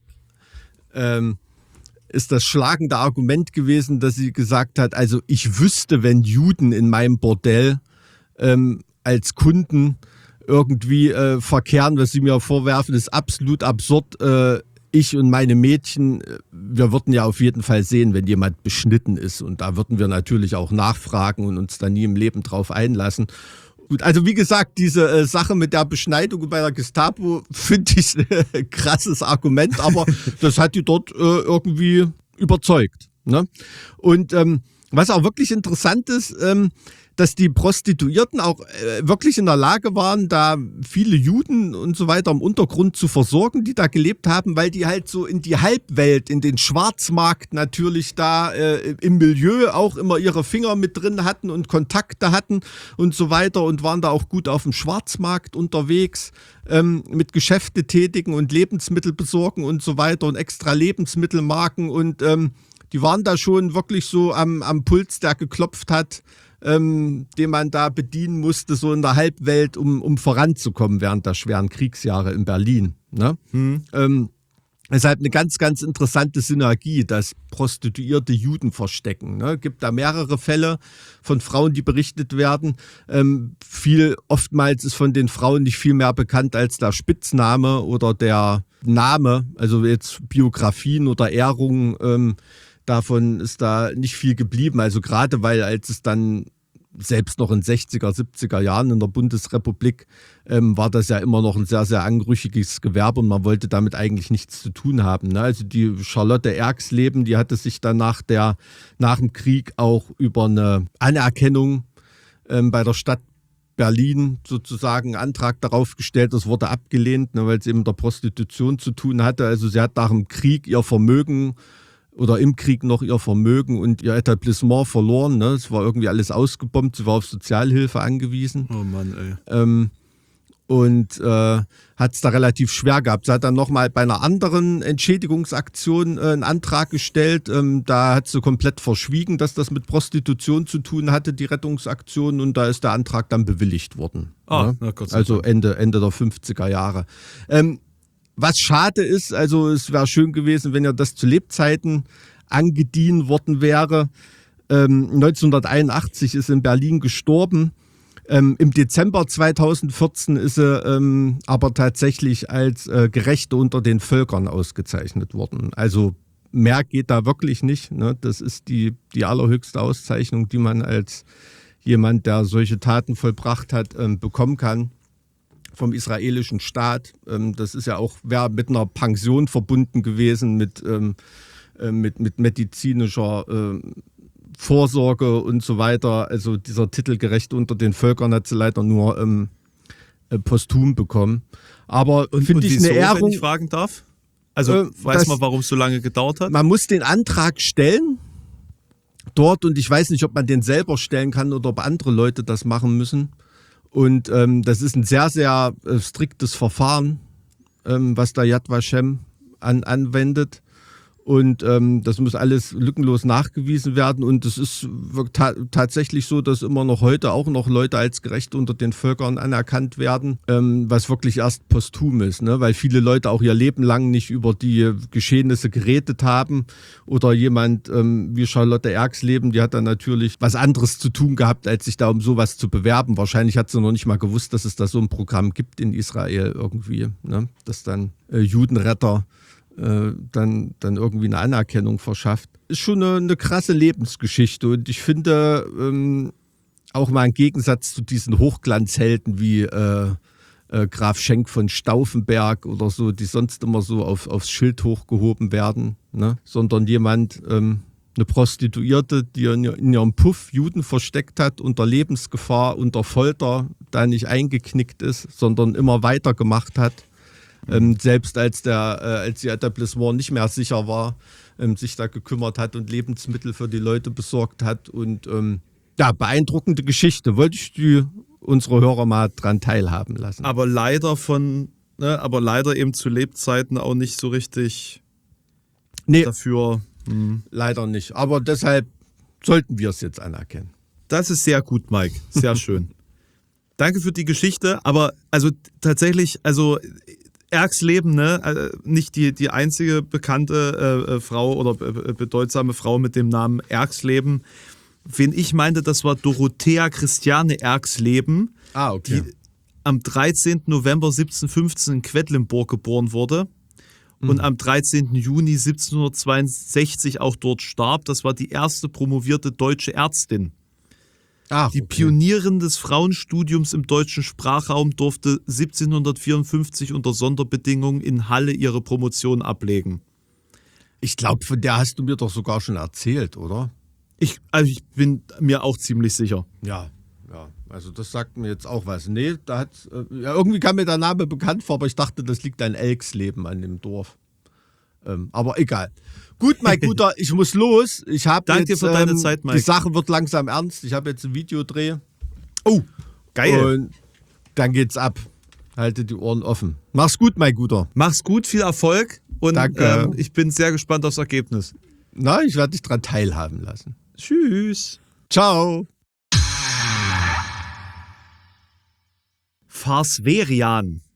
ähm, ist das schlagende Argument gewesen, dass sie gesagt hat, also ich wüsste, wenn Juden in meinem Bordell ähm, als Kunden irgendwie äh, verkehren, was sie mir vorwerfen, ist absolut absurd. Äh, ich und meine Mädchen, wir würden ja auf jeden Fall sehen, wenn jemand beschnitten ist. Und da würden wir natürlich auch nachfragen und uns da nie im Leben drauf einlassen. Gut, also wie gesagt, diese äh, Sache mit der Beschneidung bei der Gestapo finde ich ein krasses Argument, aber das hat die dort äh, irgendwie überzeugt. Ne? Und ähm, was auch wirklich interessant ist, ähm, dass die Prostituierten auch äh, wirklich in der Lage waren, da viele Juden und so weiter im Untergrund zu versorgen, die da gelebt haben, weil die halt so in die Halbwelt, in den Schwarzmarkt natürlich da äh, im Milieu auch immer ihre Finger mit drin hatten und Kontakte hatten und so weiter und waren da auch gut auf dem Schwarzmarkt unterwegs, ähm, mit Geschäfte tätigen und Lebensmittel besorgen und so weiter und extra Lebensmittelmarken und ähm, die waren da schon wirklich so am, am Puls, der geklopft hat, Ähm, den man da bedienen musste, so in der Halbwelt, um, um voranzukommen während der schweren Kriegsjahre in Berlin. Ne? Hm. Ähm, deshalb eine ganz, ganz interessante Synergie, dass prostituierte Juden verstecken. Ne? Gibt da mehrere Fälle von Frauen, die berichtet werden. Ähm, viel, oftmals ist von den Frauen nicht viel mehr bekannt als der Spitzname oder der Name, also jetzt Biografien oder Ehrungen. Ähm, Davon ist da nicht viel geblieben. Also gerade weil, als es dann selbst noch in sechziger, siebziger Jahren in der Bundesrepublik ähm, war das ja immer noch ein sehr, sehr anrüchiges Gewerbe und man wollte damit eigentlich nichts zu tun haben. Ne? Also die Charlotte Erxleben, die hatte sich dann nach, der, nach dem Krieg auch über eine Anerkennung ähm, bei der Stadt Berlin sozusagen einen Antrag darauf gestellt. Das wurde abgelehnt, ne, weil es eben mit der Prostitution zu tun hatte. Also sie hat nach dem Krieg ihr Vermögen oder im Krieg noch ihr Vermögen und ihr Etablissement verloren. Ne? Es war irgendwie alles ausgebombt, sie war auf Sozialhilfe angewiesen. Oh Mann, ey. Ähm, und äh, hat es da relativ schwer gehabt. Sie hat dann nochmal bei einer anderen Entschädigungsaktion äh, einen Antrag gestellt. Ähm, da hat sie komplett verschwiegen, dass das mit Prostitution zu tun hatte, die Rettungsaktion. Und da ist der Antrag dann bewilligt worden. Ah, ne? na Gott sei Also Dank. Ende, Ende der fünfziger Jahre. Ähm, Was schade ist, also es wäre schön gewesen, wenn ja das zu Lebzeiten angedient worden wäre. Ähm, neunzehnhunderteinundachtzig ist in Berlin gestorben. Ähm, Im Dezember zweitausendvierzehn ist sie ähm, aber tatsächlich als äh, Gerechte unter den Völkern ausgezeichnet worden. Also mehr geht da wirklich nicht. Ne? Das ist die, die allerhöchste Auszeichnung, die man als jemand, der solche Taten vollbracht hat, ähm, bekommen kann. Vom israelischen Staat. Das ist ja auch wäre mit einer Pension verbunden gewesen, mit, ähm, mit, mit medizinischer äh, Vorsorge und so weiter. Also dieser Titel Gerecht unter den Völkern hat sie leider nur ähm, äh, posthum bekommen. Aber finde ich wieso, eine Ehrung. wenn ich fragen darf? Also äh, weiß man, warum es so lange gedauert hat? Man muss den Antrag stellen dort und ich weiß nicht, ob man den selber stellen kann oder ob andere Leute das machen müssen. Und ähm, das ist ein sehr, sehr äh, striktes Verfahren, ähm, was da Yad Vashem an, anwendet. Und ähm, das muss alles lückenlos nachgewiesen werden. Und es ist ta- tatsächlich so, dass immer noch heute auch noch Leute als gerecht unter den Völkern anerkannt werden, ähm, was wirklich erst posthum ist. Ne? Weil viele Leute auch ihr Leben lang nicht über die Geschehnisse geredet haben. Oder jemand ähm, wie Charlotte Erxleben, die hat dann natürlich was anderes zu tun gehabt, als sich da um sowas zu bewerben. Wahrscheinlich hat sie noch nicht mal gewusst, dass es da so ein Programm gibt in Israel irgendwie. Ne? Dass dann äh, Judenretter Dann, dann irgendwie eine Anerkennung verschafft. Ist schon eine, eine krasse Lebensgeschichte und ich finde ähm, auch mal im Gegensatz zu diesen Hochglanzhelden wie äh, äh, Graf Schenk von Stauffenberg oder so, die sonst immer so auf, aufs Schild hochgehoben werden, ne? Sondern jemand, ähm, eine Prostituierte, die in, in ihrem Puff Juden versteckt hat, unter Lebensgefahr, unter Folter, da nicht eingeknickt ist, sondern immer weitergemacht hat. Ähm, selbst als, der, äh, als ihr Etablissement nicht mehr sicher war, ähm, sich da gekümmert hat und Lebensmittel für die Leute besorgt hat. Und ähm, ja, beeindruckende Geschichte. Wollte ich die, unsere Hörer mal dran teilhaben lassen. Aber leider von, ne, aber leider eben zu Lebzeiten auch nicht so richtig nee, dafür. Mh. Leider nicht. Aber deshalb sollten wir es jetzt anerkennen. Das ist sehr gut, Mike. Sehr schön. Danke für die Geschichte. Aber also tatsächlich, also Erxleben, ne? Also nicht die, die einzige bekannte äh, Frau oder äh, bedeutsame Frau mit dem Namen Erxleben. Wen ich meinte, das war Dorothea Christiane Erxleben, Ah, okay. die am dreizehnten November siebzehnhundertfünfzehn in Quedlinburg geboren wurde und Mhm. am dreizehnten Juni siebzehnhundertzweiundsechzig auch dort starb. Das war die erste promovierte deutsche Ärztin. Ah, Die okay. Pionierin des Frauenstudiums im deutschen Sprachraum durfte siebzehnhundertvierundfünfzig unter Sonderbedingungen in Halle ihre Promotion ablegen. Ich glaube, von der hast du mir doch sogar schon erzählt, oder? Ich, also ich bin mir auch ziemlich sicher. Ja, ja. Also das sagt mir jetzt auch was. Nee, da hat, äh, ja, irgendwie kam mir der Name bekannt vor, aber ich dachte, das liegt ein Elxleben an dem Dorf. Ähm, aber egal. Gut, mein Guter, ich muss los. Ich habe Danke jetzt, dir für deine ähm, Zeit, Mike. Die Sache wird langsam ernst. Ich habe jetzt ein Videodreh Oh, geil. und dann geht's ab. Halte die Ohren offen. Mach's gut, mein Guter. Mach's gut, viel Erfolg und Danke. ähm, ich bin sehr gespannt aufs Ergebnis. Na, ich werde dich dran teilhaben lassen. Tschüss. Ciao. Farsverian.